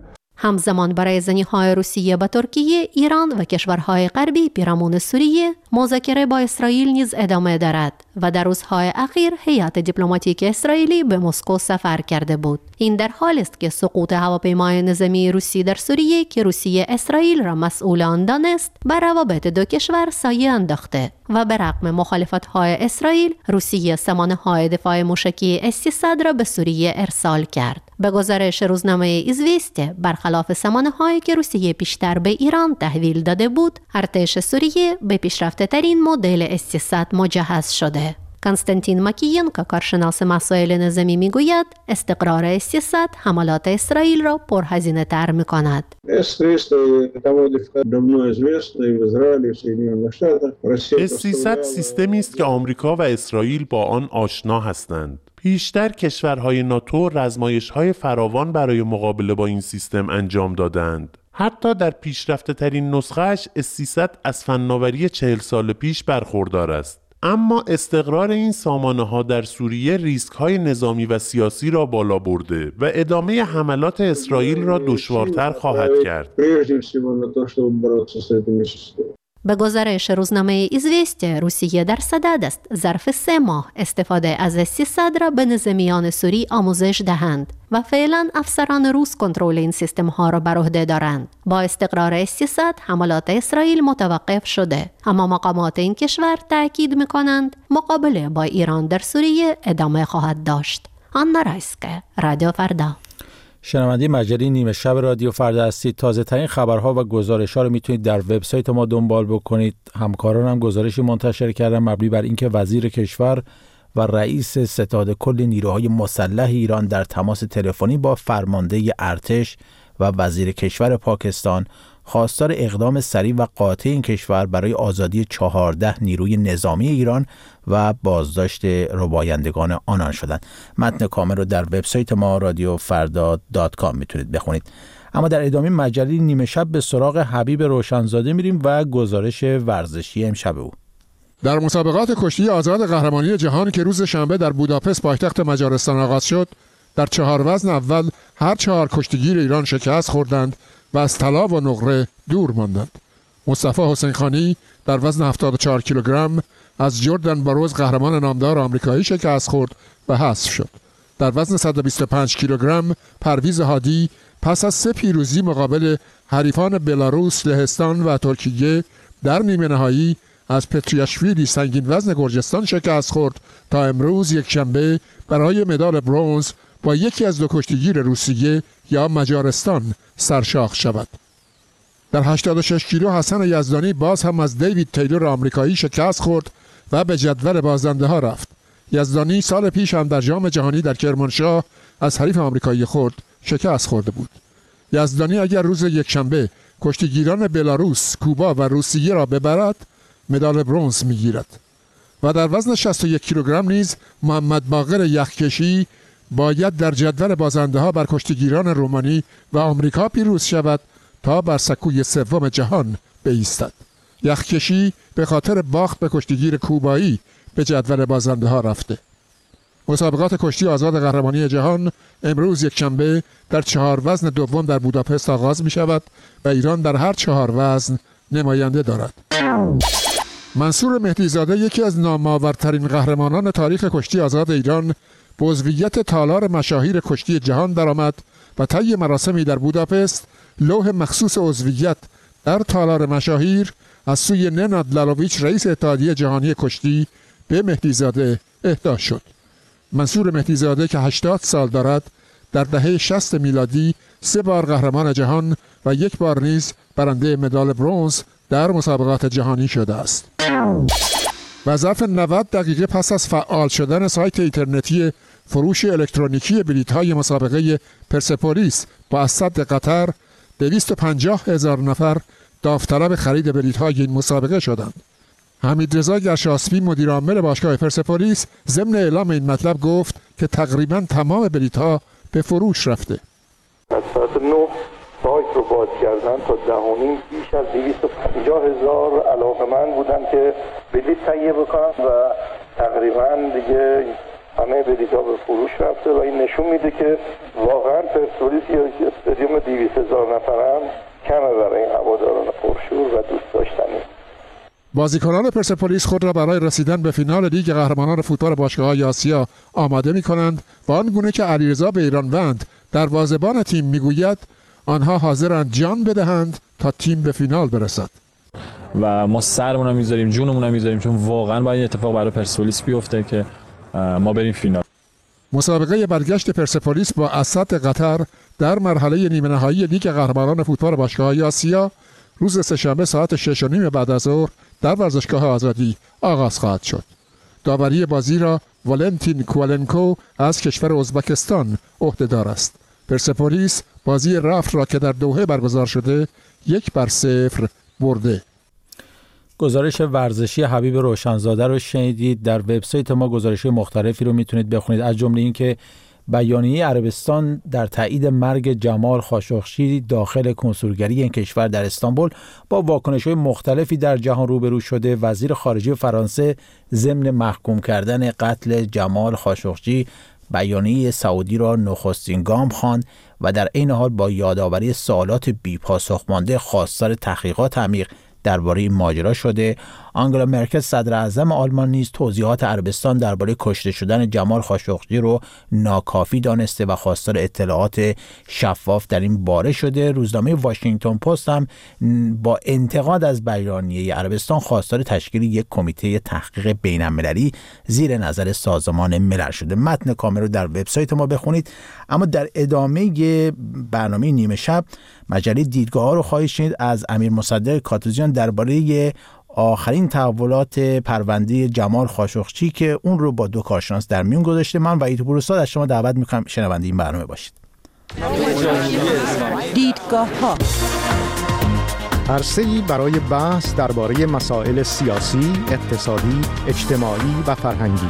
همزمان برای زنی‌های روسیه با ترکیه، ایران و کشورهای غربی پیرامون سوریه، مذاکره با اسرائیل نیز ادامه دارد و در روزهای اخیر هیئت دیپلماتیک اسرائیلی به مسکو سفر کرده بود. این در حالی است که سقوط هواپیمای نظامی روسی در سوریه که روسیه اسرائیل را مسئول آن دانست، بر روابط دو کشور سایه انداخته و به رغم مخالفت‌های اسرائیل، روسیه سامانه‌های دفاع موشکی اس سیصد را به سوریه ارسال کرد. به گزارش روزنامه ایزویسته، برخلاف سامانه‌هایی که روسیه پیشتر به ایران تحویل داده بود، ارتش سوریه به پیشرفته‌ترین مدل اس سیصد مجهز شده. کنستانتین ماکیینکو، کارشناس مسائل نظامی، میگوید استقرار اس سیصد حملات اسرائیل را پرهزینه تر می‌کند. اس سیصد سیستمی است که آمریکا و اسرائیل با آن آشنا هستند. پیشتر کشورهای ناتو رزمایش‌های فراوان برای مقابله با این سیستم انجام دادند. حتی در پیشرفته ترین نسخه‌اش اس سیصد از فناوری چهل سال پیش برخوردار است. اما استقرار این سامانه‌ها در سوریه ریسک‌های نظامی و سیاسی را بالا برده و ادامه حملات اسرائیل را دشوارتر خواهد کرد. به گزارش روزنامه ایزویسته، روسیه در صدد است ظرف سه ماه استفاده از اس سیصد را به نظامیان سوری آموزش دهند و فعلا افسران روس کنترل این سیستم ها را بر عهده دارند. با استقرار اس سیصد حملات اسرائیل متوقف شده، اما مقامات این کشور تأکید می‌کنند مقابله با ایران در سوریه ادامه خواهد داشت. آنا رایسکه، رادیو فردا. شنونده مجله نیمه شب رادیو فردا هستید. تازه ترین خبرها و گزارش‌ها رو میتونید در وبسایت ما دنبال بکنید. همکاران هم گزارشی منتشر کردن مبنی بر اینکه وزیر کشور و رئیس ستاد کل نیروهای مسلح ایران در تماس تلفنی با فرمانده ارتش و وزیر کشور پاکستان خواستار اقدام سریع و قاطع این کشور برای آزادی چهارده نیروی نظامی ایران و بازداشت ربایندگان آنان شدند. متن کامل رو در وبسایت ما رادیو فردا دات کام میتونید بخونید. اما در ادامه مجله نیمه شب به سراغ حبیب روشنزاده میریم و گزارش ورزشی امشب او. در مسابقات کشتی آزاد قهرمانی جهان که روز شنبه در بوداپست پایتخت مجارستان آغاز شد، در چهار وزن اول هر چهار کشتیگیر ایران شکست خوردند و از طلا و نقره دور ماندند. مصطفی حسین خانی در وزن هفتاد و چهار کیلوگرم از جردن باروز قهرمان نامدار آمریکایی شکست خورد و حذف شد. در وزن صد و بیست و پنج کیلوگرم پرویز هادی پس از سه پیروزی مقابل حریفان بلاروس، لهستان و ترکیه در نیمه نهایی از پتریاشویلی سنگین وزن گرجستان شکست خورد تا امروز یک شنبه برای مدال برنز با یکی از دو کشتیگیر روسیه یا مجارستان سرشاخ شود. در هشتاد و شش کیلو حسن یزدانی باز هم از دیوید تیلور آمریکایی شکست خورد و به جدول بازنده ها رفت. یزدانی سال پیش هم در جام جهانی در کرمانشاه از حریف آمریکایی خورد شکست خورده بود. یزدانی اگر روز یکشنبه کشتیگیران بلاروس، کوبا و روسیه را ببرد، مدال برنز میگیرد. و در وزن شصت و یک کیلوگرم نیز محمد باقر یخکشی باید در جدول بازنده ها بر کشتیگیران رومانی و آمریکا پیروز شود تا بر سکوی سوم جهان بایستد. یخکشی به خاطر باخت به کشتیگیر کوبایی به جدول بازنده ها رفته. مسابقات کشتی آزاد قهرمانی جهان امروز یکشنبه در چهار وزن دوم در بوداپست آغاز می شود و ایران در هر چهار وزن نماینده دارد. منصور مهدیزاده یکی از نامآورترین قهرمانان تاریخ کشتی آزاد ایران به عضویت تالار مشاهیر کشتی جهان درآمد و طی مراسمی در بوداپست لوح مخصوص عضویت در تالار مشاهیر از سوی نناد لارویچ رئیس اتحادیه جهانی کشتی به مهدیزاده اهدا شد. منصور مهدیزاده که هشتاد سال دارد در دهه شصت میلادی سه بار قهرمان جهان و یک بار نیز برنده مدال برنز در مسابقات جهانی شده است. و ظرف نود دقیقه پس از فعال شدن سایت اینترنتی فروش الکترونیکی بلیط‌های مسابقه پرسپولیس با اسد قطر، دویست و پنجاه هزار نفر داوطلب خرید بلیط‌های این مسابقه شدند. حمیدرضا گرشاسبی مدیر عامل باشگاه پرسپولیس ضمن اعلام این مطلب گفت که تقریباً تمام بلیط‌ها به فروش رفته. از ساعت نه سایت رو باز کردن تا ده و نیم بیش از دویست و پنجاه هزار علاقه‌مند بودن که بلیط تهیه بکنن و تقریباً دیگه همه بلیط‌ها به فروش رفته و این نشون میده که واقعاً پرسپولیس یا استادیوم دویست هزار نفره هم کمه برای هواداران پرشور و دوست داشتنی. بازیکنان پرسپولیس خود را برای رسیدن به فینال لیگ قهرمانان فوتبال باشگاه‌های آسیا آماده می‌کنند و آنگونه که علیرضا بیرانوند دروازه‌بان تیم می‌گوید آنها حاضرند جان بدهند تا تیم به فینال برسد. و ما سرمون رو می‌ذاریم، جونمون رو می‌ذاریم، چون واقعا باید اتفاق برای پرسپولیس بیفته که ما بریم فینال. مسابقه برگشت پرسپولیس با اسد قطر در مرحله نیمه نهایی لیگ قهرمانان فوتبال باشگاه‌های آسیا روز سه‌شنبه ساعت شش و نیم بعد از ظهر در ورزشگاه آزادی آغاز خواهد شد. داوری بازی را والنتین کوالنکو از کشور ازبکستان عهده‌دار است. پرسپولیس بازی رفت را که در دوحه برگزار شده یک بر صفر برده. گزارش ورزشی حبیب روشنزاده رو شنیدید. در وبسایت ما گزارش مختلفی رو میتونید بخونید، از جمله این که بیانیه عربستان در تایید مرگ جمال خاشقچی داخل کنسولگری این کشور در استانبول با واکنش‌های مختلفی در جهان روبرو شده. وزیر خارجه فرانسه ضمن محکوم کردن قتل جمال خاشقچی بیانیه سعودی را نخستین گام خواند و در عین حال با یادآوری سوالات بی‌پاسخ مانده خواستار تحقیقات عمیق درباره این ماجرا شده. آنگلا مرکل صدر اعظم آلمان نیز توضیحات عربستان درباره کشته شدن جمال خاشقچی رو ناکافی دانسته و خواستار اطلاعات شفاف در این باره شده. روزنامه واشنگتن پست هم با انتقاد از بیانیه عربستان خواستار تشکیل یک کمیته تحقیق بین‌المللی زیر نظر سازمان ملل شده. متن کامل رو در وبسایت ما بخونید. اما در ادامه برنامه نیمه شب مجله دیدگاه‌ها رو خواهید شنید از امیر مصدق کاتوزیان درباره آخرین تحولات پرونده جمال خاشقچی که اون رو با دو کارشناس در میون گذاشته. من وحید پوروستاد از شما دعوت می‌کنم شنونده این برنامه باشید. دیدگاه‌ها عرصه‌ای برای بحث درباره مسائل سیاسی، اقتصادی، اجتماعی و فرهنگی.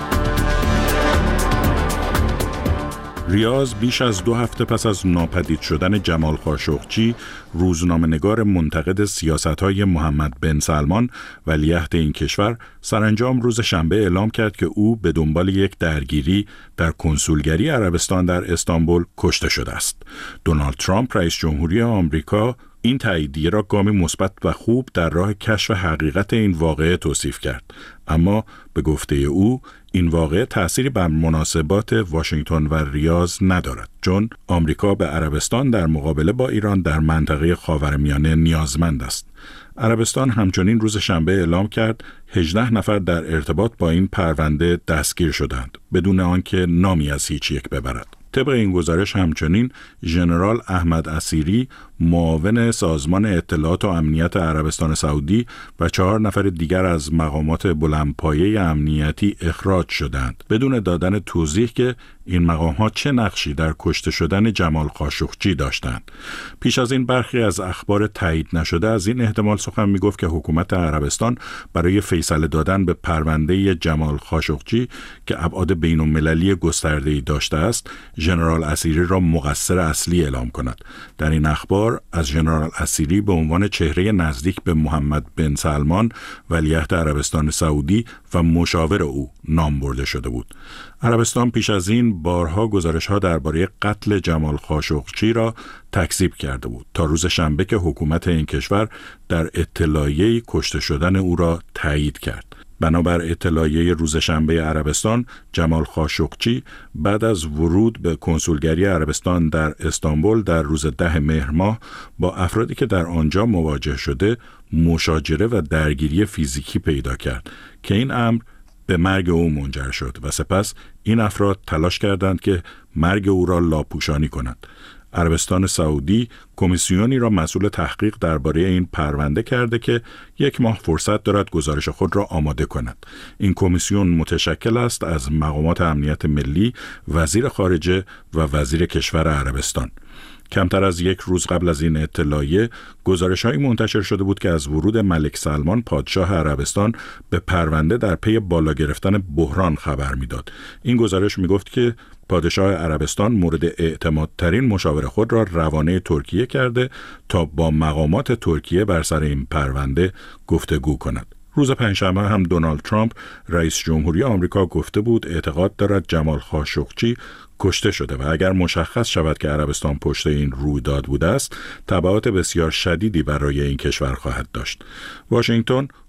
ریاض بیش از دو هفته پس از ناپدید شدن جمال خاشقچی، روزنامه‌نگار منتقد سیاست‌های محمد بن سلمان ولیعهد این کشور سرانجام روز شنبه اعلام کرد که او به دنبال یک درگیری در کنسولگری عربستان در استانبول کشته شده است. دونالد ترامپ رئیس جمهوری آمریکا این تاییدیه را گامی مثبت و خوب در راه کشف حقیقت این واقعه توصیف کرد، اما به گفته او این واقعه تأثیری بر مناسبات واشنگتن و ریاض ندارد، چون آمریکا به عربستان در مقابله با ایران در منطقه خاورمیانه نیازمند است. عربستان همچنین روز شنبه اعلام کرد هجده نفر در ارتباط با این پرونده دستگیر شدند بدون آنکه نامی از هیچ یک ببرد. طبق این گزارش همچنین ژنرال احمد اسیری معاون سازمان اطلاعات و امنیت عربستان سعودی و چهار نفر دیگر از مقامات بلندپایه امنیتی اخراج شدند بدون دادن توضیح که این مقامات چه نقشی در کشته شدن جمال خاشقچی داشتند. پیش از این برخی از اخبار تایید نشده از این احتمال سخن میگفت که حکومت عربستان برای فیصله دادن به پرونده جمال خاشقچی که ابعاد بین‌المللی گسترده‌ای داشته است، ژنرال اسیری را مقصر اصلی اعلام کند. در این اخبار از ژنرال اسیری به عنوان چهره نزدیک به محمد بن سلمان ولیعهد عربستان سعودی و مشاور او نام برده شده بود. عربستان پیش از این بارها گزارش‌ها درباره قتل جمال خاشقچی را تکذیب کرده بود تا روز شنبه که حکومت این کشور در اطلاعیه‌ای کشته شدن او را تایید کرد. بنابر اطلاعیه روز شنبه عربستان، جمال خاشقچی بعد از ورود به کنسولگری عربستان در استانبول در روز ده مهر ماه با افرادی که در آنجا مواجه شده مشاجره و درگیری فیزیکی پیدا کرد که این امر به مرگ او منجر شد و سپس این افراد تلاش کردند که مرگ او را لاپوشانی کنند. عربستان سعودی کمیسیونی را مسئول تحقیق درباره این پرونده کرده که یک ماه فرصت دارد گزارش خود را آماده کند. این کمیسیون متشکل است از مقامات امنیت ملی، وزیر خارجه و وزیر کشور عربستان. کمتر از یک روز قبل از این اطلاعیه گزارش‌هایی منتشر شده بود که از ورود ملک سلمان پادشاه عربستان به پرونده در پی بالا گرفتن بحران خبر می‌داد. این گزارش می‌گفت که پادشاه عربستان مورد اعتمادترین مشاور خود را روانه ترکیه کرده تا با مقامات ترکیه بر سر این پرونده گفتگو کند. روز پنجشنبه هم دونالد ترامپ رئیس جمهوری آمریکا گفته بود اعتقاد دارد جمال خاشقچی کشته شده و اگر مشخص شود که عربستان پشت این رویداد بوده است، تبعات بسیار شدیدی برای این کشور خواهد داشت. واشنگتن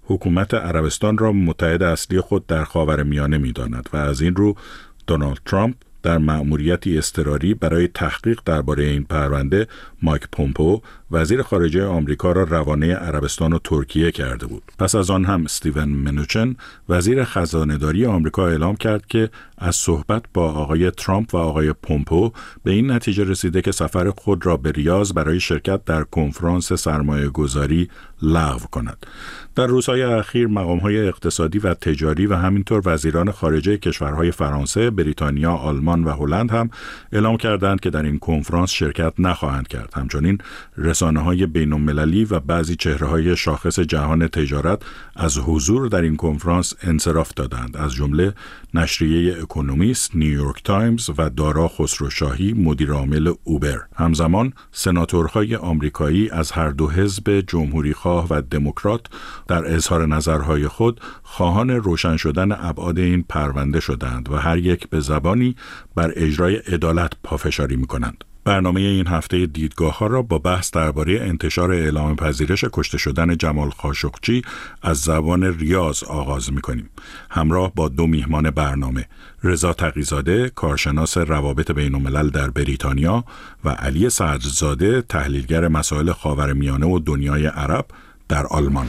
حکومت عربستان را متحد اصلی خود در خاورمیانه می‌داند و از این رو دونالد ترامپ در مأموریتی اضطراری برای تحقیق درباره این پرونده مایک پومپئو وزیر خارجه آمریکا را روانه عربستان و ترکیه کرده بود. پس از آن هم استیون منوچن وزیر خزانه‌داری آمریکا اعلام کرد که از صحبت با آقای ترامپ و آقای پومپئو به این نتیجه رسیده که سفر خود را به ریاض برای شرکت در کنفرانس سرمایه‌گذاری لغو کند. در روزهای اخیر مقام‌های اقتصادی و تجاری و همینطور وزیران خارجه کشورهای فرانسه، بریتانیا، آلمان و هلند هم اعلام کردند که در این کنفرانس شرکت نخواهند کرد. همچنین رسانه‌های بین‌المللی و بعضی چهره‌های شاخص جهان تجارت از حضور در این کنفرانس انصراف دادند، از جمله نشریه اکونومیست، نیویورک تایمز و دارا خسروشاهی مدیر عامل اوبر. همزمان سناتورهای آمریکایی از هر دو حزب جمهوریخواه و دموکرات در اظهار نظرهای خود خواهان روشن شدن ابعاد این پرونده شدند و هر یک به زبانی بر اجرای عدالت پافشاری می‌کنند. برنامه این هفته دیدگاه‌ها را با بحث درباره انتشار اعلام پذیرش کشته شدن جمال خاشقچی از زبان ریاض آغاز می‌کنیم. همراه با دو میهمان برنامه، رضا تقی‌زاده، کارشناس روابط بین‌الملل در بریتانیا و علی صدرزاده، تحلیلگر مسائل خاورمیانه و دنیای عرب در آلمان.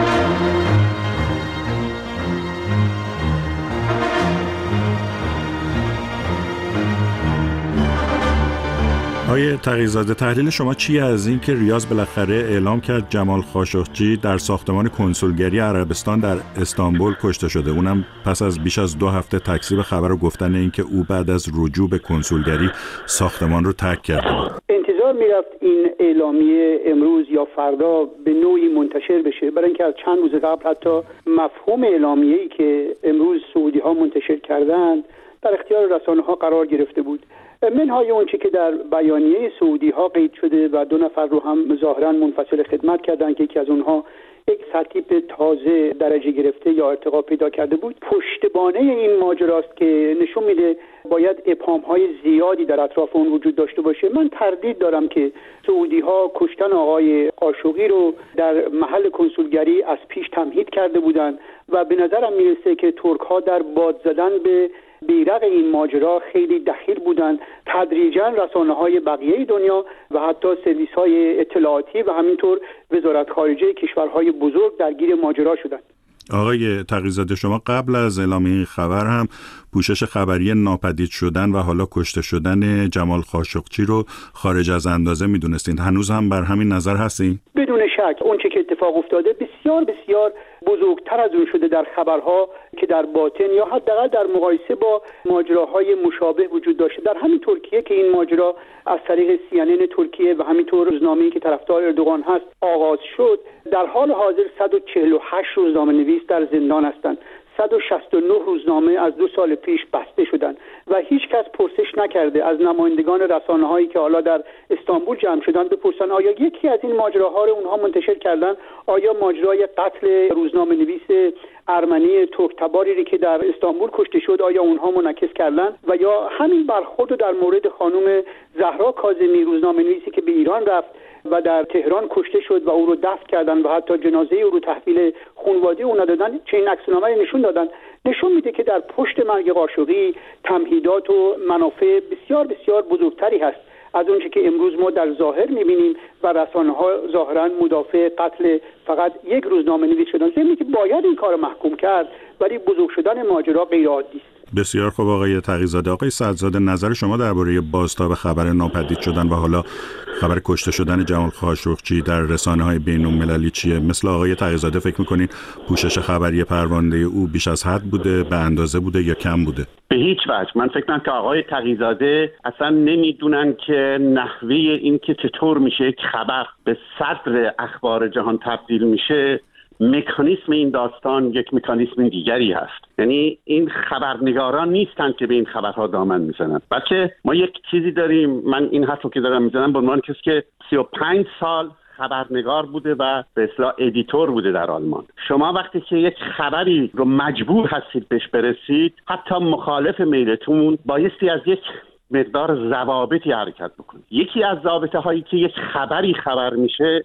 آقای تقی‌زاده، تحلیل شما چیه از این که ریاض بالاخره اعلام کرد جمال خاشقچی در ساختمان کنسولگری عربستان در استانبول کشته شده، اونم پس از بیش از دو هفته تکذیب خبر و گفتن اینکه او بعد از رجوع به کنسولگری ساختمان رو ترک کرده بود؟ انتظار میرفت این اعلامیه امروز یا فردا به نوعی منتشر بشه، برای اینکه از چند روز قبل حتی مفهوم اعلامیه‌ای که امروز سعودی‌ها منتشر کردند در اختیار رسانه‌ها قرار گرفته بود. منهای اونچه که در بیانیه سعودی ها قید شده و دو نفر رو هم ظاهرا منفصل خدمت کردن که یکی از اونها یک سرتیپ تازه درجه گرفته یا ارتقا پیدا کرده بود، پشتبانه این ماجراست که نشون میده باید ابهام های زیادی در اطراف اون وجود داشته باشه. من تردید دارم که سعودی ها کشتن آقای خاشقچی رو در محل کنسولگری از پیش تمهید کرده بودن و به نظرم میرسه که ترک ها در باد زدن به بیرق این ماجرا خیلی دخیل بودند. تدریجاً رسانه‌های بقیه دنیا و حتی سرویس‌های اطلاعاتی و همینطور وزارت خارجه کشورهای بزرگ درگیر ماجرا شدند. آقای تقی‌زاده، شما قبل از اعلام این خبر هم پوشش خبری ناپدید شدن و حالا کشته شدن جمال خاشقچی رو خارج از اندازه میدونستین. هنوز هم بر همین نظر هستین؟ بدون شک اون چه که اتفاق افتاده بسیار بسیار بزرگتر از اون شده در خبرها که در باطن یا حداقل در مقایسه با ماجراهای مشابه وجود داشته. در همین ترکیه که این ماجرا از طریق سی ان ان ترکیه و همینطور روزنامه‌ای که طرفدار اردوغان هست آغاز شد، در حال حاضر صد و چهل و هشت روزنامه‌نویس در زندان هستند. صد و شصت و نه روزنامه از دو سال پیش بسته شدند و هیچ کس پرسش نکرده از نمایندگان رسانه‌هایی که حالا در استانبول جمع شدن بپرسن آیا یکی از این ماجراها رو اونها منتشر کردن، آیا ماجرای قتل روزنامه‌نویس ارمنی ترک‌تباری که در استانبول کشته شد آیا اونها منعکس کردن، و یا همین برخورد در مورد خانم زهرا کاظمی روزنامه‌نویسی که به ایران رفت و در تهران کشته شد و او رو دفن کردن و حتی جنازه او رو تحویل خانواده او ندادن، چه این عکسنامه نشون دادن. نشون میده که در پشت مرگ خاشقچی تمهیدات و منافع بسیار بسیار بزرگتری هست از اونچه که امروز ما در ظاهر میبینیم و رسانه‌ها ظاهرا مدافع قتل فقط یک روزنامه‌نویس شدن. ضمن که باید این کار محکوم کرد، ولی بزرگ شدن ماجرا غیر عادی است. بسیار خوب آقای تقی‌زاده. آقای صدرزاده، نظر شما درباره بازتاب خبر ناپدید شدن و حالا خبر کشته شدن جمال خاشقچی در رسانه‌های بین‌المللی چیه؟ مثل آقای تقی‌زاده فکر می‌کنید پوشش خبری پرونده او بیش از حد بوده، به اندازه بوده یا کم بوده؟ به هیچ وجه. من فکر می‌کنم که آقای تقی‌زاده اصلا نمیدونن که نحوه این که چطور میشه یک خبر به صدر اخبار جهان تبدیل میشه، مکانیسم این داستان یک مکانیسم دیگری هست. یعنی این خبرنگاران نیستند که به این خبرها دامن میزنند، بلکه ما یک چیزی داریم. من این حرفو که دارم میزنم به عنوان کسی که سی و پنج سال خبرنگار بوده و به اصطلاح ادیتور بوده در آلمان. شما وقتی که یک خبری رو مجبور هستید بهش برسید، حتی مخالف میلتون، بایستی از یک مقدار ضوابطی حرکت بکنید. یکی از ضوابط هایی که یک خبری خبر میشه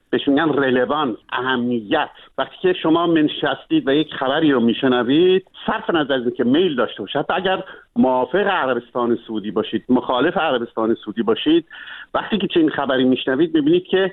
بهش میگن رلوانس، اهمیت. وقتی که شما منشستید و یک خبری رو میشنوید، صرف نظر از اینکه میل داشته باشید، حتی اگر موافق عربستان سعودی باشید، مخالف عربستان سعودی باشید، وقتی که چنین خبری میشنوید میبینید که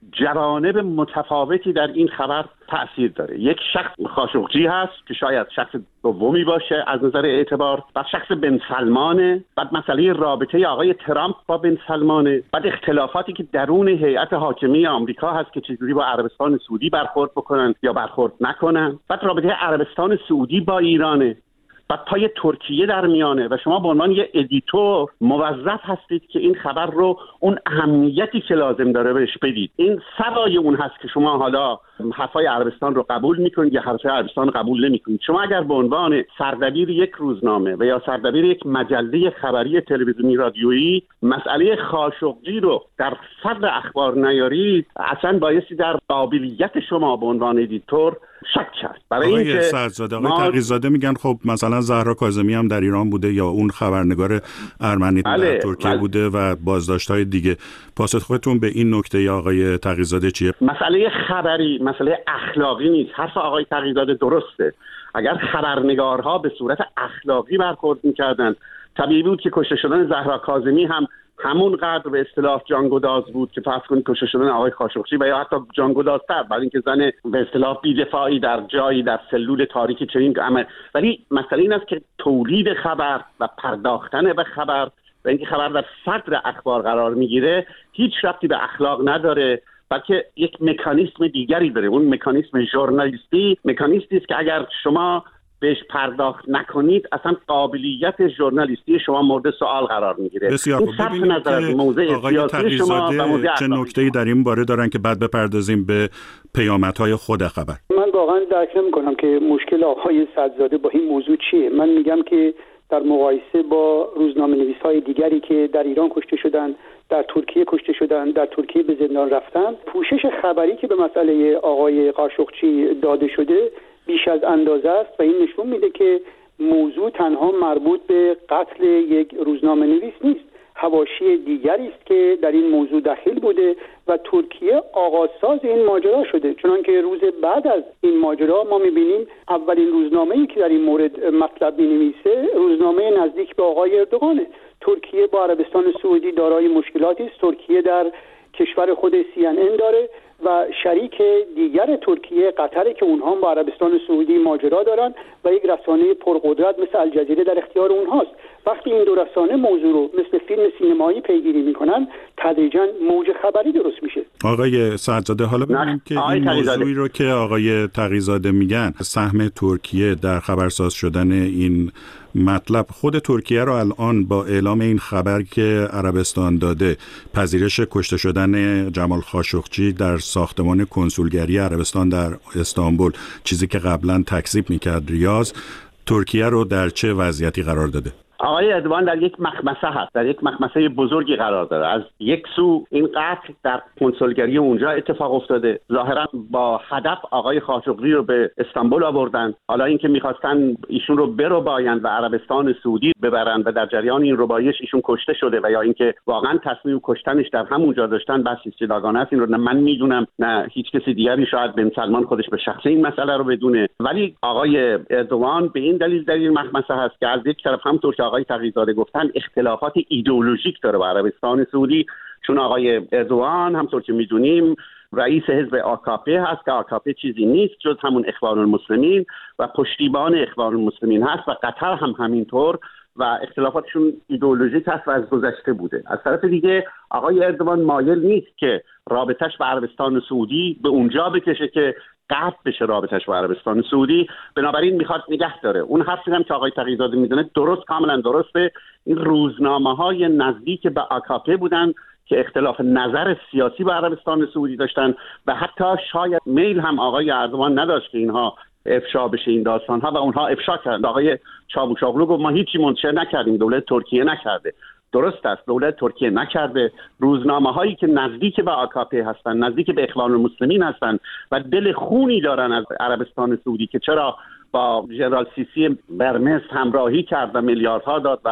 جوانب متفاوتی در این خبر تأثیر داره. یک شخص خاشقجی هست که شاید شخص دومی باشه از نظر اعتبار، بعد شخص بن سلمانه، بعد مسئله رابطه آقای ترامپ با بن سلمانه، بعد اختلافاتی که درون هیئت حاکمی آمریکا هست که چجوری با عربستان سعودی برخورد بکنن یا برخورد نکنن، بعد رابطه عربستان سعودی با ایرانه، بعد پای ترکیه در میانه و شما به عنوان یه ادیتور موظف هستید که این خبر رو اون اهمیتی که لازم داره بهش بدید. این سوای اون هست که شما حالا حرفای عربستان رو قبول میکنید یا حرفای عربستان رو قبول نمیکنید. شما اگر به عنوان سردبیر یک روزنامه و یا سردبیر یک مجله خبری تلویزیونی رادیویی مسئله خاشقجی رو در صدر اخبار نیارید، اصلا بایستی در قابلیت شما به عنوان ادیتور شک کرد. برای اینکه سرزاده آقای ما... تقی‌زاده میگن خب مثلا زهرا کاظمی هم در ایران بوده یا اون خبرنگار ارمنی بله. در ترکیه بله. بوده و بازداشت‌های دیگه. پاسخ خودتون به این نکته آقای تقی‌زاده چیه؟ مسئله خبری مسئله اخلاقی نیست. حرف آقای تقی‌زاده درسته. اگر خبرنگارها به صورت اخلاقی برخورد می‌کردن، طبیعی بود که کشته شدن زهرا کاظمی هم همون قدر به اصطلاح جانگداز بود که فرض کنید کشته شدن آقای خاشقجی و یا حتی جانگدازتر، برای اینکه زن به اصطلاح بی‌دفاعی در جایی در سلول تاریکی چنین عمل. ولی مسئله این است که تولید خبر و پرداختن به خبر و اینکه خبر در صدر اخبار قرار میگیره هیچ ربطی به اخلاق نداره، بلکه یک مکانیسم دیگری داره. اون مکانیسم ژورنالیستی مکانیسمی است که اگر شما بهش پرداخت نکنید اصلا قابلیت ژورنالیستی شما مورد سوال قرار میگیره. بسیار خوب. ببینید که آقای تقی‌زاده چه نکته‌ای در این باره دارن که بعد بپردازیم به پیامدهای خود خبر. من واقعا درک نمی‌کنم که مشکل آقای صدرزاده با این موضوع چیه. من میگم که در مقایسه با روزنامه‌نویس‌های دیگری که در ایران کشته شدن، در ترکیه کشته شدن، در ترکیه به زندان رفتن، پوشش خبری که به مسئله آقای خاشقجی داده شده بیش از اندازه است و این نشون میده که موضوع تنها مربوط به قتل یک روزنامه‌نویس نیست. حواشی دیگری است که در این موضوع دخیل بوده و ترکیه آغازساز این ماجرا شده، چنانکه روز بعد از این ماجرا ما میبینیم اولین روزنامه‌ای که در این مورد مطلب می‌نویسه روزنامه نزدیک به آقای اردوغانه. ترکیه با عربستان سعودی دارای مشکلاتی است. ترکیه در کشور خود سی ان ان داره و شریک دیگر ترکیه قطره که اونها با عربستان سعودی ماجرا دارن و یک رسانه پرقدرت مثل الجزیره در اختیار اونهاست. وقتی این دو رسانه موضوع رو مثل فیلم سینمایی پیگیری میکنن تدریجاً موج خبری درست میشه. آقای سعدزاده حالا ببینیم که این موضوعی رو که آقای تقی‌زاده میگن سهم ترکیه در خبرساز شدن این مطلب، خود ترکیه رو الان با اعلام این خبر که عربستان داده پذیرش کشته شدن جمال خاشقجی در ساختمان کنسولگری عربستان در استانبول، چیزی که قبلا تکذیب میکرد ریاض، ترکیه رو در چه وضعیتی قرار داده؟ آقای اردوان در یک مخمسه هست، در یک مخمسه بزرگی قرار داره. از یک سو این قتل در کنسولگری اونجا اتفاق افتاده، ظاهرا با هدف آقای خاشقجی رو به استانبول آوردن. حالا اینکه میخواستن ایشون رو بربایند و عربستان سعودی ببرن و در جریان این ربایش ایشون کشته شده و یا اینکه واقعا تصمیم کشتنش در همونجا داشتن، بس جداگانه است. این رو نه من میدونم نه هیچ کسی دیگری، شاید بن سلمان خودش به شخصه این مسئله رو بدونه، ولی آقای اردوان به این دلیل در این مخمسه هست که از یک طرف همونطور که آقای تقی‌زاده گفتن اختلافات ایدئولوژیک داره با عربستان سعودی، چون آقای اردوان همونطور که میدونیم رئیس حزب آکاپی هست که آکاپی چیزی نیست جز همون اخوان المسلمین و پشتیبان اخوان المسلمین هست و قطر هم همینطور و اختلافاتشون ایدئولوژیک هست و از گذشته بوده. از طرف دیگه آقای اردوان مایل نیست که رابطش با عربستان سعودی به اونجا بکشه که قطع بشه رابطش با عربستان سعودی، بنابراین میخواد نگه داره. اون حرفی هم که آقای تقی‌زاده میزنه درست، کاملا درسته. این روزنامه‌های نزدیک به آکاپی بودن که اختلاف نظر سیاسی با عربستان سعودی داشتن و حتی شاید میل هم آقای اردوان نداشت که اینها افشا بشه این داستان‌ها و اونها افشا کردن. آقای چاوشاغلو گفت ما هیچی منتشر نکردیم، دولت ترکیه نکرده. درست است، دولت ترکیه نکرده. روزنامه هایی که نزدیک به آکاپی هستن، نزدیک به اخوان المسلمین هستن و دل خونی دارن از عربستان سعودی که چرا با ژنرال سیسی برمست همراهی کرد و میلیاردها داد و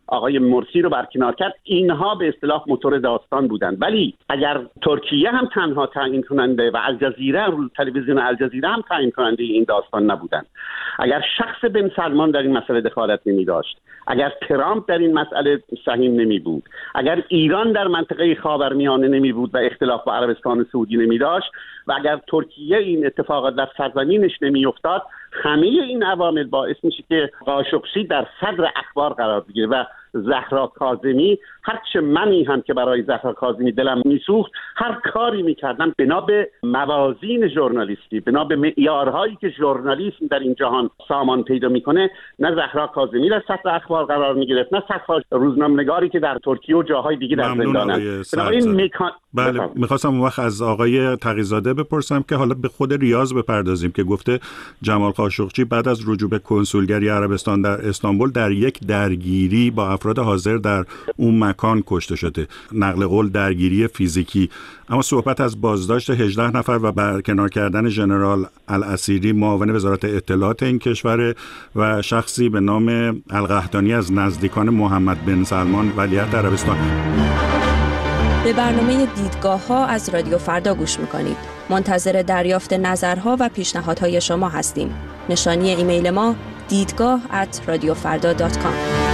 آقای مرسی رو برکنار کرد. اینها به اصطلاح موتور داستان بودند. ولی اگر ترکیه هم تنها تعیین کننده و الجزیره رو تلویزیون الجزیره هم تعیین کننده این داستان نبودند، اگر شخص بن سلمان در این مسئله دخالت نمی داشت، اگر ترامپ در این مسئله سهیم نمی بود، اگر ایران در منطقه خاورمیانه نمی بود و اختلاف با عربستان سعودی نمی داشت و اگر ترکیه این اتفاقات در سرزمینش نمی افتاد، همه این عوامل باعث میشه که قاشقچی در صدر اخبار قرار بگیره و زهرا کاظمی، هرچه منی هم که برای زهرا کاظمی دلم میسوخت، هر کاری میکردم بنا به موازین ژورنالیستی، بنا به معیارهایی که ژورنالیسم در این جهان سامان پیدا میکنه، نه زهرا کاظمی در صدر اخبار قرار میگرفت، نه صفحه روزنامه‌نگاری که در ترکیه و جاهای دیگه در زندانن. بنابراین میکان... بله، میخواستم اون وقت از آقای تقی‌زاده بپرسم که حالا به خود ریاض بپردازیم که گفته جمال خاشقچی بعد از رجوع به کنسولگری عربستان در استانبول در یک درگیری با افراد حاضر در اون مکان کشته شده. نقل قول درگیری فیزیکی، اما صحبت از بازداشت هجده نفر و برکنار کردن ژنرال الاسیری معاون وزارت اطلاعات این کشور و شخصی به نام القحطانی از نزدیکان محمد بن سلمان ولیعهد عربستان. به برنامه دیدگاه ها از رادیو فردا گوش میکنید. منتظر دریافت نظرها و پیشنهادهای شما هستیم. نشانی ایمیل ما دیدگاه ات رادیو فردا دات کام.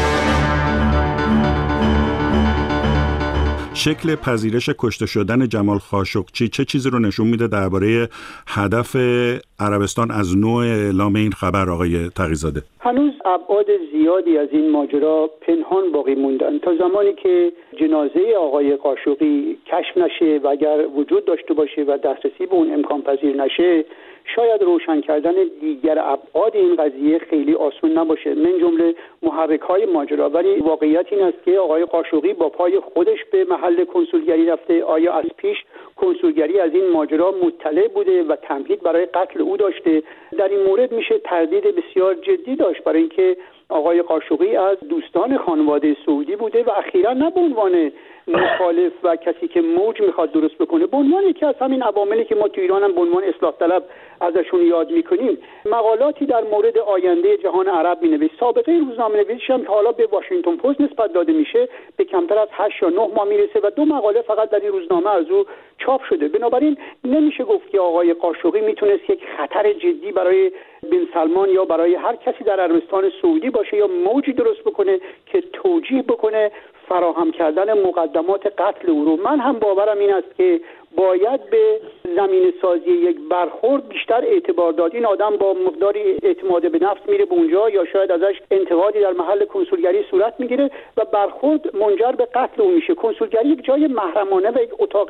شکل پذیرش کشته شدن جمال خاشقچی چه چیزی رو نشون میده درباره هدف عربستان از نوع اعلام این خبر آقای تقی‌زاده؟ هنوز ابعاد زیادی از این ماجرا پنهان باقی موندن. تا زمانی که جنازه آقای قاشقی کشف نشه و اگر وجود داشته باشه و دسترسی به اون امکان پذیر نشه، شاید روشن کردن دیگر ابعاد این قضیه خیلی آسان نباشه، من جمله محرک‌های ماجرا. ولی واقعیت این است که آقای قاشقی با پای خودش به محل کنسولگری رفته. آیا از پیش کنسولگری از این ماجرا مطلع بوده و تمهید برای قتل او داشته؟ در این مورد میشه تردید بسیار جدی داشت، برای اینکه آقای قاشقی از دوستان خانواده سعودی بوده و اخیراً نه به عنوان مخالف و کسی که موج میخواد درست بکنه، به عنوان یکی از همین عواملی که ما تو ایران هم به عنوان اصلاح طلب ازشون یاد میکنیم، مقالاتی در مورد آینده جهان عرب مینویسه. سابقه روزنامه‌نویسیش هم که حالا به واشنگتن پست نسبت داده میشه به کمتر از هشت یا نه ماه میرسه و دو مقاله فقط در این روزنامه از او چاپ شده. بنابراین نمیشه گفت که آقای قاشقی میتونست یک خطر جدی برای بن سلمان یا برای هر کسی در عربستان سعودی باشه یا موجی درست بکنه که توجیه بکنه فراهم کردن مقدمات قتل او رو. من هم باورم این است که باید به زمین سازی یک برخورد بیشتر اعتبار داد. این آدم با مقداری اعتماد به نفس میره به اونجا یا شاید ازش انتقادی در محل کنسولگری صورت میگیره و برخورد منجر به قتل او میشه. کنسولگری یک جای محرمانه و یک اتاق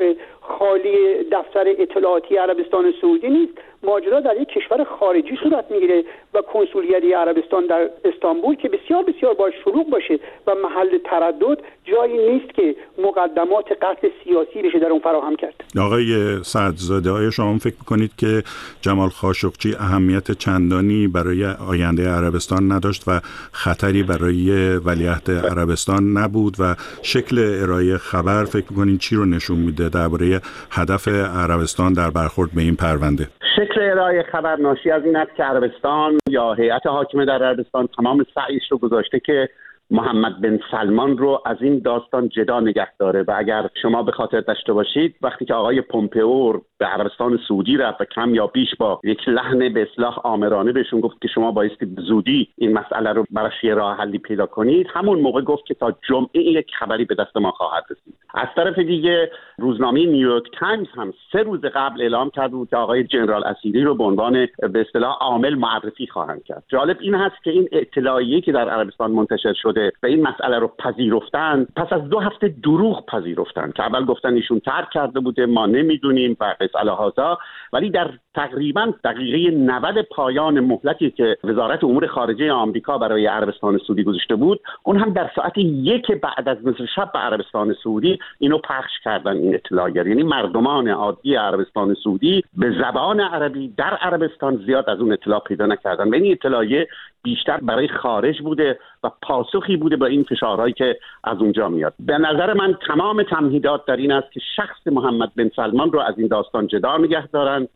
خالی دفتر اطلاعاتی عربستان سعودی نیست. ماجرا در یک کشور خارجی صورت میگیره و کنسولگری عربستان در استانبول که بسیار بسیار باید شلوغ باشه و محل تردد جایی نیست که مقدمات قتل سیاسی بشه در اون فراهم کرد. آقای سعدزاده، آیا شما فکر میکنید که جمال خاشقچی اهمیت چندانی برای آینده عربستان نداشت و خطری برای ولیعهد عربستان نبود و شکل ارائه خبر فکر میکنید چی رو نشون میده درباره هدف عربستان در برخورد به این پرونده؟ شکل ارائه خبر ناشی از این است که عربستان یا هیئت حاکمه در عربستان تمام سعیش رو گذاشته که محمد بن سلمان رو از این داستان جدا نگه داره. و اگر شما به خاطر داشته باشید وقتی که آقای پومپئو به عربستان سعودی رفت و کم یا بیش با یک لحن به اصطلاح آمرانه بهشون گفت که شما بایستی به زودی این مسئله رو براش یه راه حلی پیدا کنید، همون موقع گفت که تا جمعه یک خبری به دست ما خواهد رسید. از طرف دیگه روزنامه نیویورک تایمز هم سه روز قبل اعلام کرد بود که آقای جنرال اسیری رو به عنوان به اصطلاح عامل معرفی خواهند کرد. جالب این هست که این اطلاعیه‌ای که در عربستان منتشر شده و این مسئله رو پذیرفتن، پس از دو هفته دروغ پذیرفتن که اول گفتن ایشون ترک کرده بوده، ما نمیدونیم و قصه هذا، ولی در تقریبا دقیقه نود پایان مهلتی که وزارت امور خارجه آمریکا برای عربستان سعودی گذاشته بود، اون هم در ساعت یک بعد از نصف شب به عربستان سعودی اینو پخش کردن. این اطلاعیه، یعنی مردمان عادی عربستان سعودی به زبان عربی در عربستان زیاد از اون اطلاع پیدا نکردن و این اطلاعیه بیشتر برای خارج بوده و پاسخی بوده به این فشارهایی که از اونجا میاد. به نظر من تمام تمهیدات در این است که شخص محمد بن سلمان رو از این داستان جدا نگه دارن، ولی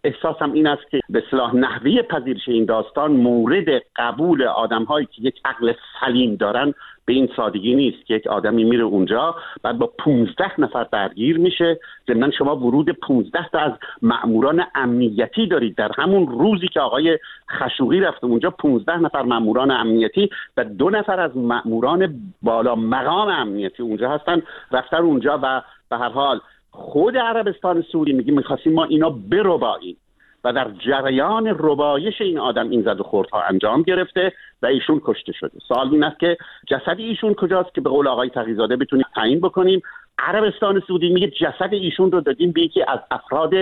احساسم این است که به اصطلاح نحوه پذیرش این داستان مورد قبول آدم‌هایی که یک عقل سلیم دارن به این سادگی نیست که یک آدمی میره اونجا بعد با پانزده نفر درگیر میشه. ضمن شما ورود پانزده تا از مأموران امنیتی دارید. در همون روزی که آقای خشوقی رفت اونجا پانزده نفر مأموران امنیتی و دو نفر از مأموران بالا مقام امنیتی اونجا هستن، رفتن اونجا و به هر حال خود عربستان سعودی میگه می‌خواستیم ما اینا برباییم و در جریان ربایش این آدم این زد و خوردها انجام گرفته و ایشون کشته شده. سوال این است که جسد ایشون کجاست که به قول آقای تقی‌زاده بتونیم تعیین بکنیم. عربستان سعودی میگه جسد ایشون رو دادیم به یکی از افراد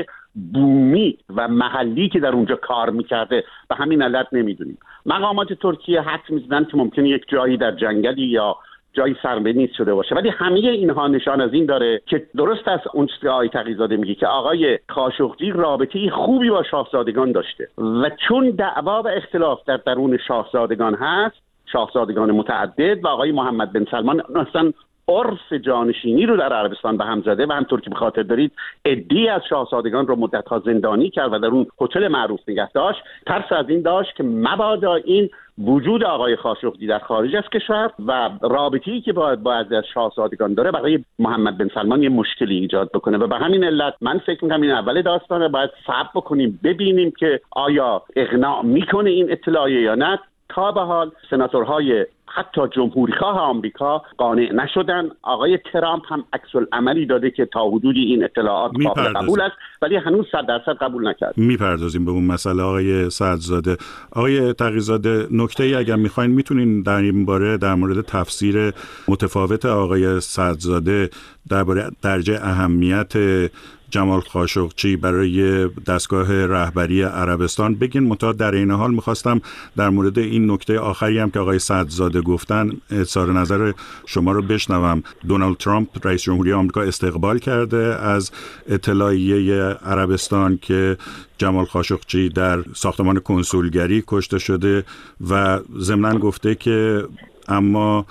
بومی و محلی که در اونجا کار میکرده و همین علت نمیدونیم. مقامات ترکیه حدس میزنن که ممکنه یک جایی در جنگلی یا جایی سربنیز شده باشه، ولی همه اینها نشان از این داره که درست است اون چیزی که آقای تقی‌زاده میگه که آقای خاشقجی رابطه خوبی با شاهزادگان داشته و چون دعوا و اختلاف در درون شاهزادگان هست، شاهزادگان متعدد و آقای محمد بن سلمان اصلا عرف جانشینی رو در عربستان به هم زده و همطور که به خاطر دارید عده‌ای از شاهزادگان رو مدت‌ها زندانی کرد و در اون هتل معروف نگه داشت. ترس از این داشت که مبادا این وجود آقای خاشقجی در خارج از کشور و رابطه‌ای که باید باید از شاهزادگان داره برای محمد بن سلمان یه مشکلی ایجاد بکنه و به همین علت من فکر می‌کنم این اول داستانه باید صبر بکنیم ببینیم که آیا اقناع میکنه این اطلاعیه یا نه. تا به حال سناتورهای حتی جمهوری‌خواه آمریکا قانع نشدن. آقای ترامپ هم عکس العملی داده که تا حدودی این اطلاعات قابل قبول است ولی هنوز صد درصد قبول نکرد. میپردازیم به اون مسئله آقای سعدزاده. آقای تقی‌زاده نکته‌ای اگر میخواین میتونین در این باره در مورد تفسیر متفاوت آقای سعدزاده درباره درجه اهمیت جمال خاشقجی برای دستگاه رهبری عربستان بگین. متا در این حال میخواستم در مورد این نکته آخری هم که آقای سعدزاده گفتن اظهار نظر شما رو بشنوم. دونالد ترامپ رئیس جمهوری آمریکا استقبال کرده از اطلاعیه عربستان که جمال خاشقجی در ساختمان کنسولگری کشته شده و ضمناً گفته که اما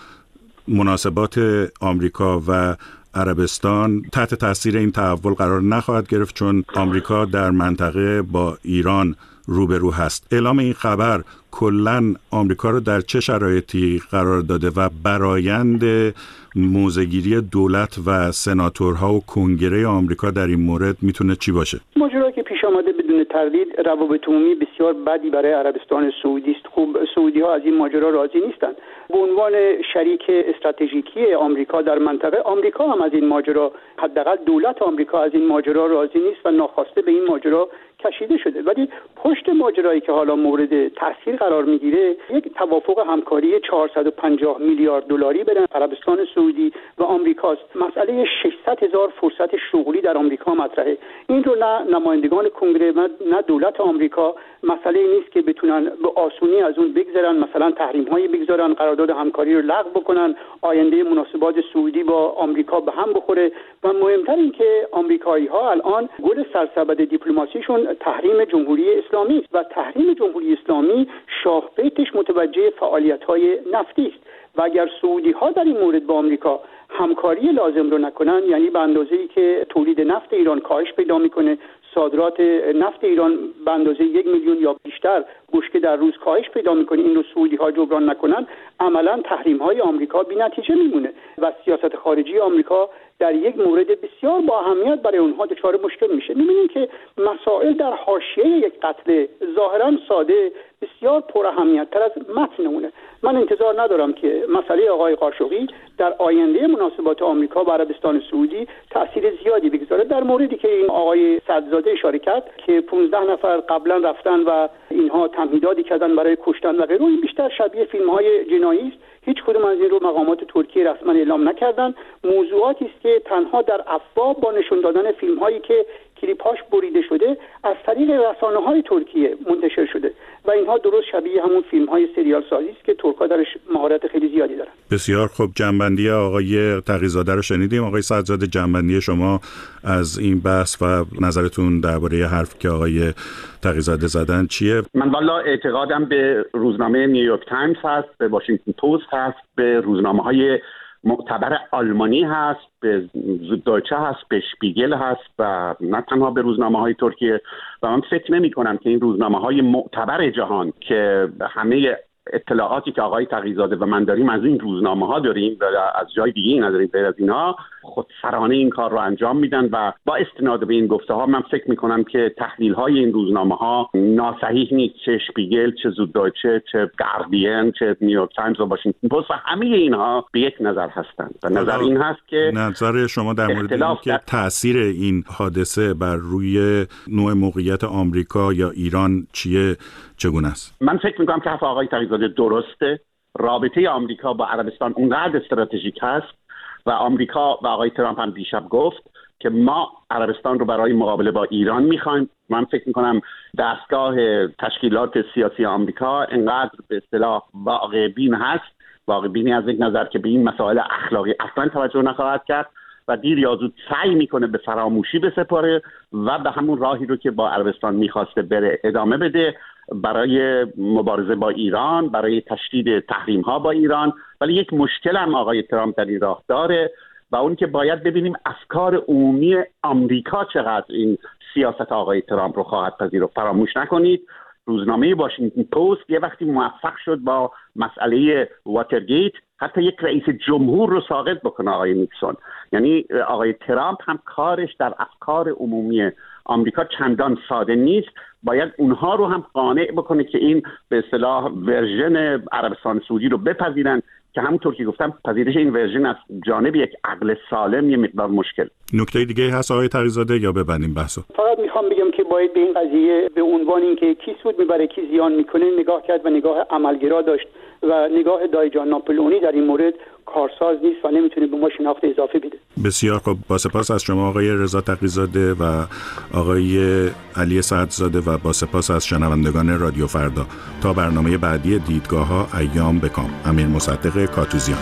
مناسبات آمریکا و عربستان تحت تاثیر این تحول قرار نخواهد گرفت چون آمریکا در منطقه با ایران روبرو هست. اعلام این خبر کلاً آمریکا رو در چه شرایطی قرار داده و برآیند موضع‌گیری دولت و سناتورها و کنگره آمریکا در این مورد میتونه چی باشه؟ ماجرایی که پیش آمده بدون تردید روابط عمومی بسیار بدی برای عربستان سعودی است. خوب سعودی ها از این ماجرا راضی نیستند. به عنوان شریک استراتژیکی آمریکا در منطقه، آمریکا هم از این ماجرا، حداقل دولت آمریکا از این ماجرا راضی نیست و ناخواسته به این ماجرا کشیده شده. ولی پشت ماجرایی که حالا مورد تاثیر قرار میگیره یک توافق همکاری چهارصد و پنجاه میلیارد دلاری بین عربستان سعودی و آمریکاست. مسئله ششصد هزار فرصت شغلی در آمریکا مطرحه. این رو نه نمایندگان کنگره نه دولت آمریکا مسئله نیست که بتونن به آسونی از اون بگذرن، مثلا تحریم‌هایی بگذارن، قرارداد همکاری رو لغو بکنن، آینده مناسبات سعودی با آمریکا به هم بخوره. و مهمتر این که آمریکایی‌ها الان گل سرسبد دیپلماسیشون تحریم جمهوری اسلامی است و تحریم جمهوری اسلامی شاهپیتش متوجه فعالیت‌های نفتی است و اگر سعودی‌ها در این مورد با آمریکا همکاری لازم رو نکنن، یعنی به اندازه‌ای که تولید نفت ایران کاهش پیدا می‌کنه، صادرات نفت ایران به اندازه یک میلیون یا بیشتر بشکه در روز کاهش پیدا میکنه، این رو سعودی ها جبران نکنن، عملا تحریم های آمریکا بی نتیجه میمونه و سیاست خارجی آمریکا در یک مورد بسیار با اهمیت برای اونها دچار مشکل میشه. میبینید که مسائل در حاشیه یک قتل ظاهرا ساده بسیار پر اهمیت تر از متن اونه. من انتظار ندارم که مسئله آقای خاشقجی در آینده مناسبات آمریکا و عربستان سعودی تأثیر زیادی بگذاره. در موردی که این آقای سعدزاده اشاره کرد که پانزده نفر قبلا رفتن و اینها تمهیداتی کردن برای کشتن و غیره، این بیشتر شبیه فیلم‌های جنایی است. هیچ کدوم از این رو مقامات ترکیه رسما اعلام نکردن. موضوعاتی است که تنها در افواه با نشون دادن فیلم‌هایی که کلیپاش بریده شده از طریق رسانه‌های ترکیه منتشر شده و اینها درست شبیه همون فیلم‌های سریال سازی است که ترک‌ها درش مهارت خیلی زیادی دارن. بسیار خوب، جنبندی آقای تقی‌زاده رو شنیدیم. آقای سعدزاده، جنبندی شما از این بحث و نظرتون درباره حرفی که آقای تقی‌زاده زدن چیه؟ من والا اعتقادم به روزنامه نیویورک تایمز هست، به واشنگتن پست هست، به روزنامه‌های معتبر آلمانی هست، به زوددویچه هست، به شپیگل هست و نه تنها به روزنامه‌های ترکیه. و من فکر نمی کنم که این روزنامه‌های معتبر جهان که همه اطلاعاتی که آقای تقی‌زاده و من داریم از این روزنامه‌ها داریم و از جای دیگه نداریم غیر از اینها، خودسرانه این کار رو انجام میدن و با استناد به این گفته‌ها من فکر می‌کنم که تحلیل‌های این روزنامه‌ها ناصحیح نیست، چه شپیگل، چه زوددویچه، چه گاردین، چه نیویورک تایمز و واشنگتن پست و همه اینها به یک نظر هستند. و نظر این هست که نظر شما در مورد اینکه تأثیر این حادثه بر روی نوع موقعیت آمریکا یا ایران چیه چگونه است؟ من فکر می‌کنم که حرف آقای تقی‌زاده درسته. رابطه آمریکا با عربستان اونقدر استراتژیک هست و آمریکا و آقای ترامپ هم دیشب گفت که ما عربستان رو برای مقابله با ایران می‌خوایم. من فکر می‌کنم دستگاه تشکیلات سیاسی آمریکا انقدر به اصطلاح واقع بین هست، واقع بینی از یک نظر که به این مسائل اخلاقی اصلا توجه نخواهد کرد و دیر یا زود سعی میکنه به فراموشی بسپاره و به همون راهی رو که با عربستان میخواسته بره ادامه بده برای مبارزه با ایران، برای تشدید تحریم ها با ایران. ولی یک مشکل هم آقای ترامپ در این راه داره و اون که باید ببینیم افکار عمومی آمریکا چقدر این سیاست آقای ترامپ رو خواهد پذیرفت. فراموش نکنید روزنامه واشنگتن پست یه وقتی موفق شد با مسئله واترگیت حتی یک رئیس جمهور رو ساقط بکنه، آقای نیکسون. یعنی آقای ترامپ هم کارش در افکار عمومی آمریکا چندان ساده نیست، باید اونها رو هم قانع بکنه که این به اصطلاح ورژن عربستان سعودی رو بپذیرن که همونطور که گفتم پذیرش این ورژن از جانب یک عقل سالم یه مقدار مشکل. نکته دیگه هست آقای تقی‌زاده یا ببندیم بحثو؟ فقط میخوام بگم که باید به این قضیه به عنوان اینکه کی سود میبره کی زیان میکنه نگاه کرد و نگاه عملگرا داشت و نگاه دایجان ناپلئونی در این مورد کارساز نیست و نمیتونه به ما شناخت اضافه بده. بسیار خب، با سپاس از شما آقای رضا تقی‌زاده و آقای علی سعدزاده و با سپاس از شنوندگان رادیو فردا. تا برنامه بعدی دیدگاه‌ها، ایام بکام. امیر مصدق کاتوزیان.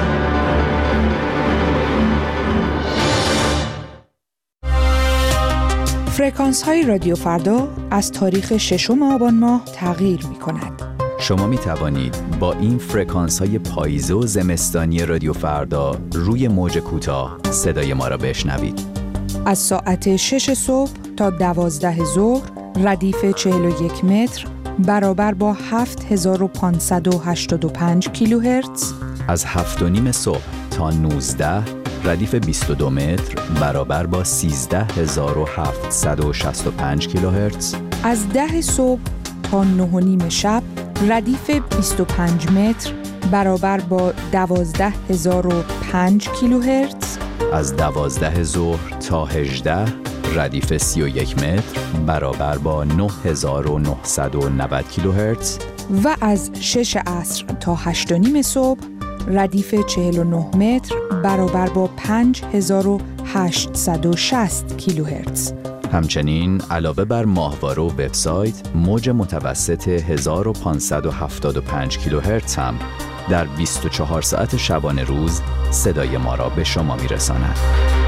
فرکانس های رادیو فردا از تاریخ ششم آبان ماه تغییر می کند. شما می توانید با این فرکانس های پاییزه و زمستانی رادیو فردا روی موج کوتاه صدای ما را بشنوید. از ساعت شش صبح تا دوازده ظهر ردیف چهل و یک متر برابر با هفت هزار و پانصد و هشتاد و پنج کیلوهرتز. از هفت و نیم صبح تا نوزده ردیف بیست و دو متر برابر با سیزده هزار و هفتصد و شصت و پنج کیلوهرتز. از ده صبح تا نه و نیم شب ردیف بیست و پنج متر برابر با دوازده هزار و پنج کیلوهرتز. از دوازده ظهر تا هجده ردیف سی و یک متر برابر با نه هزار و نهصد و نود کیلوهرتز. و از شش عصر تا هشت و نیم صبح ردیف چهل و نه متر برابر با پنج هزار و هشتصد و شصت کیلوهرتز. همچنین علاوه بر ماهواره و وبسایت، موج متوسط هزار و پانصد و هفتاد و پنج کیلوهرتز هم در بیست و چهار ساعت شبانه روز صدای ما را به شما میرساند.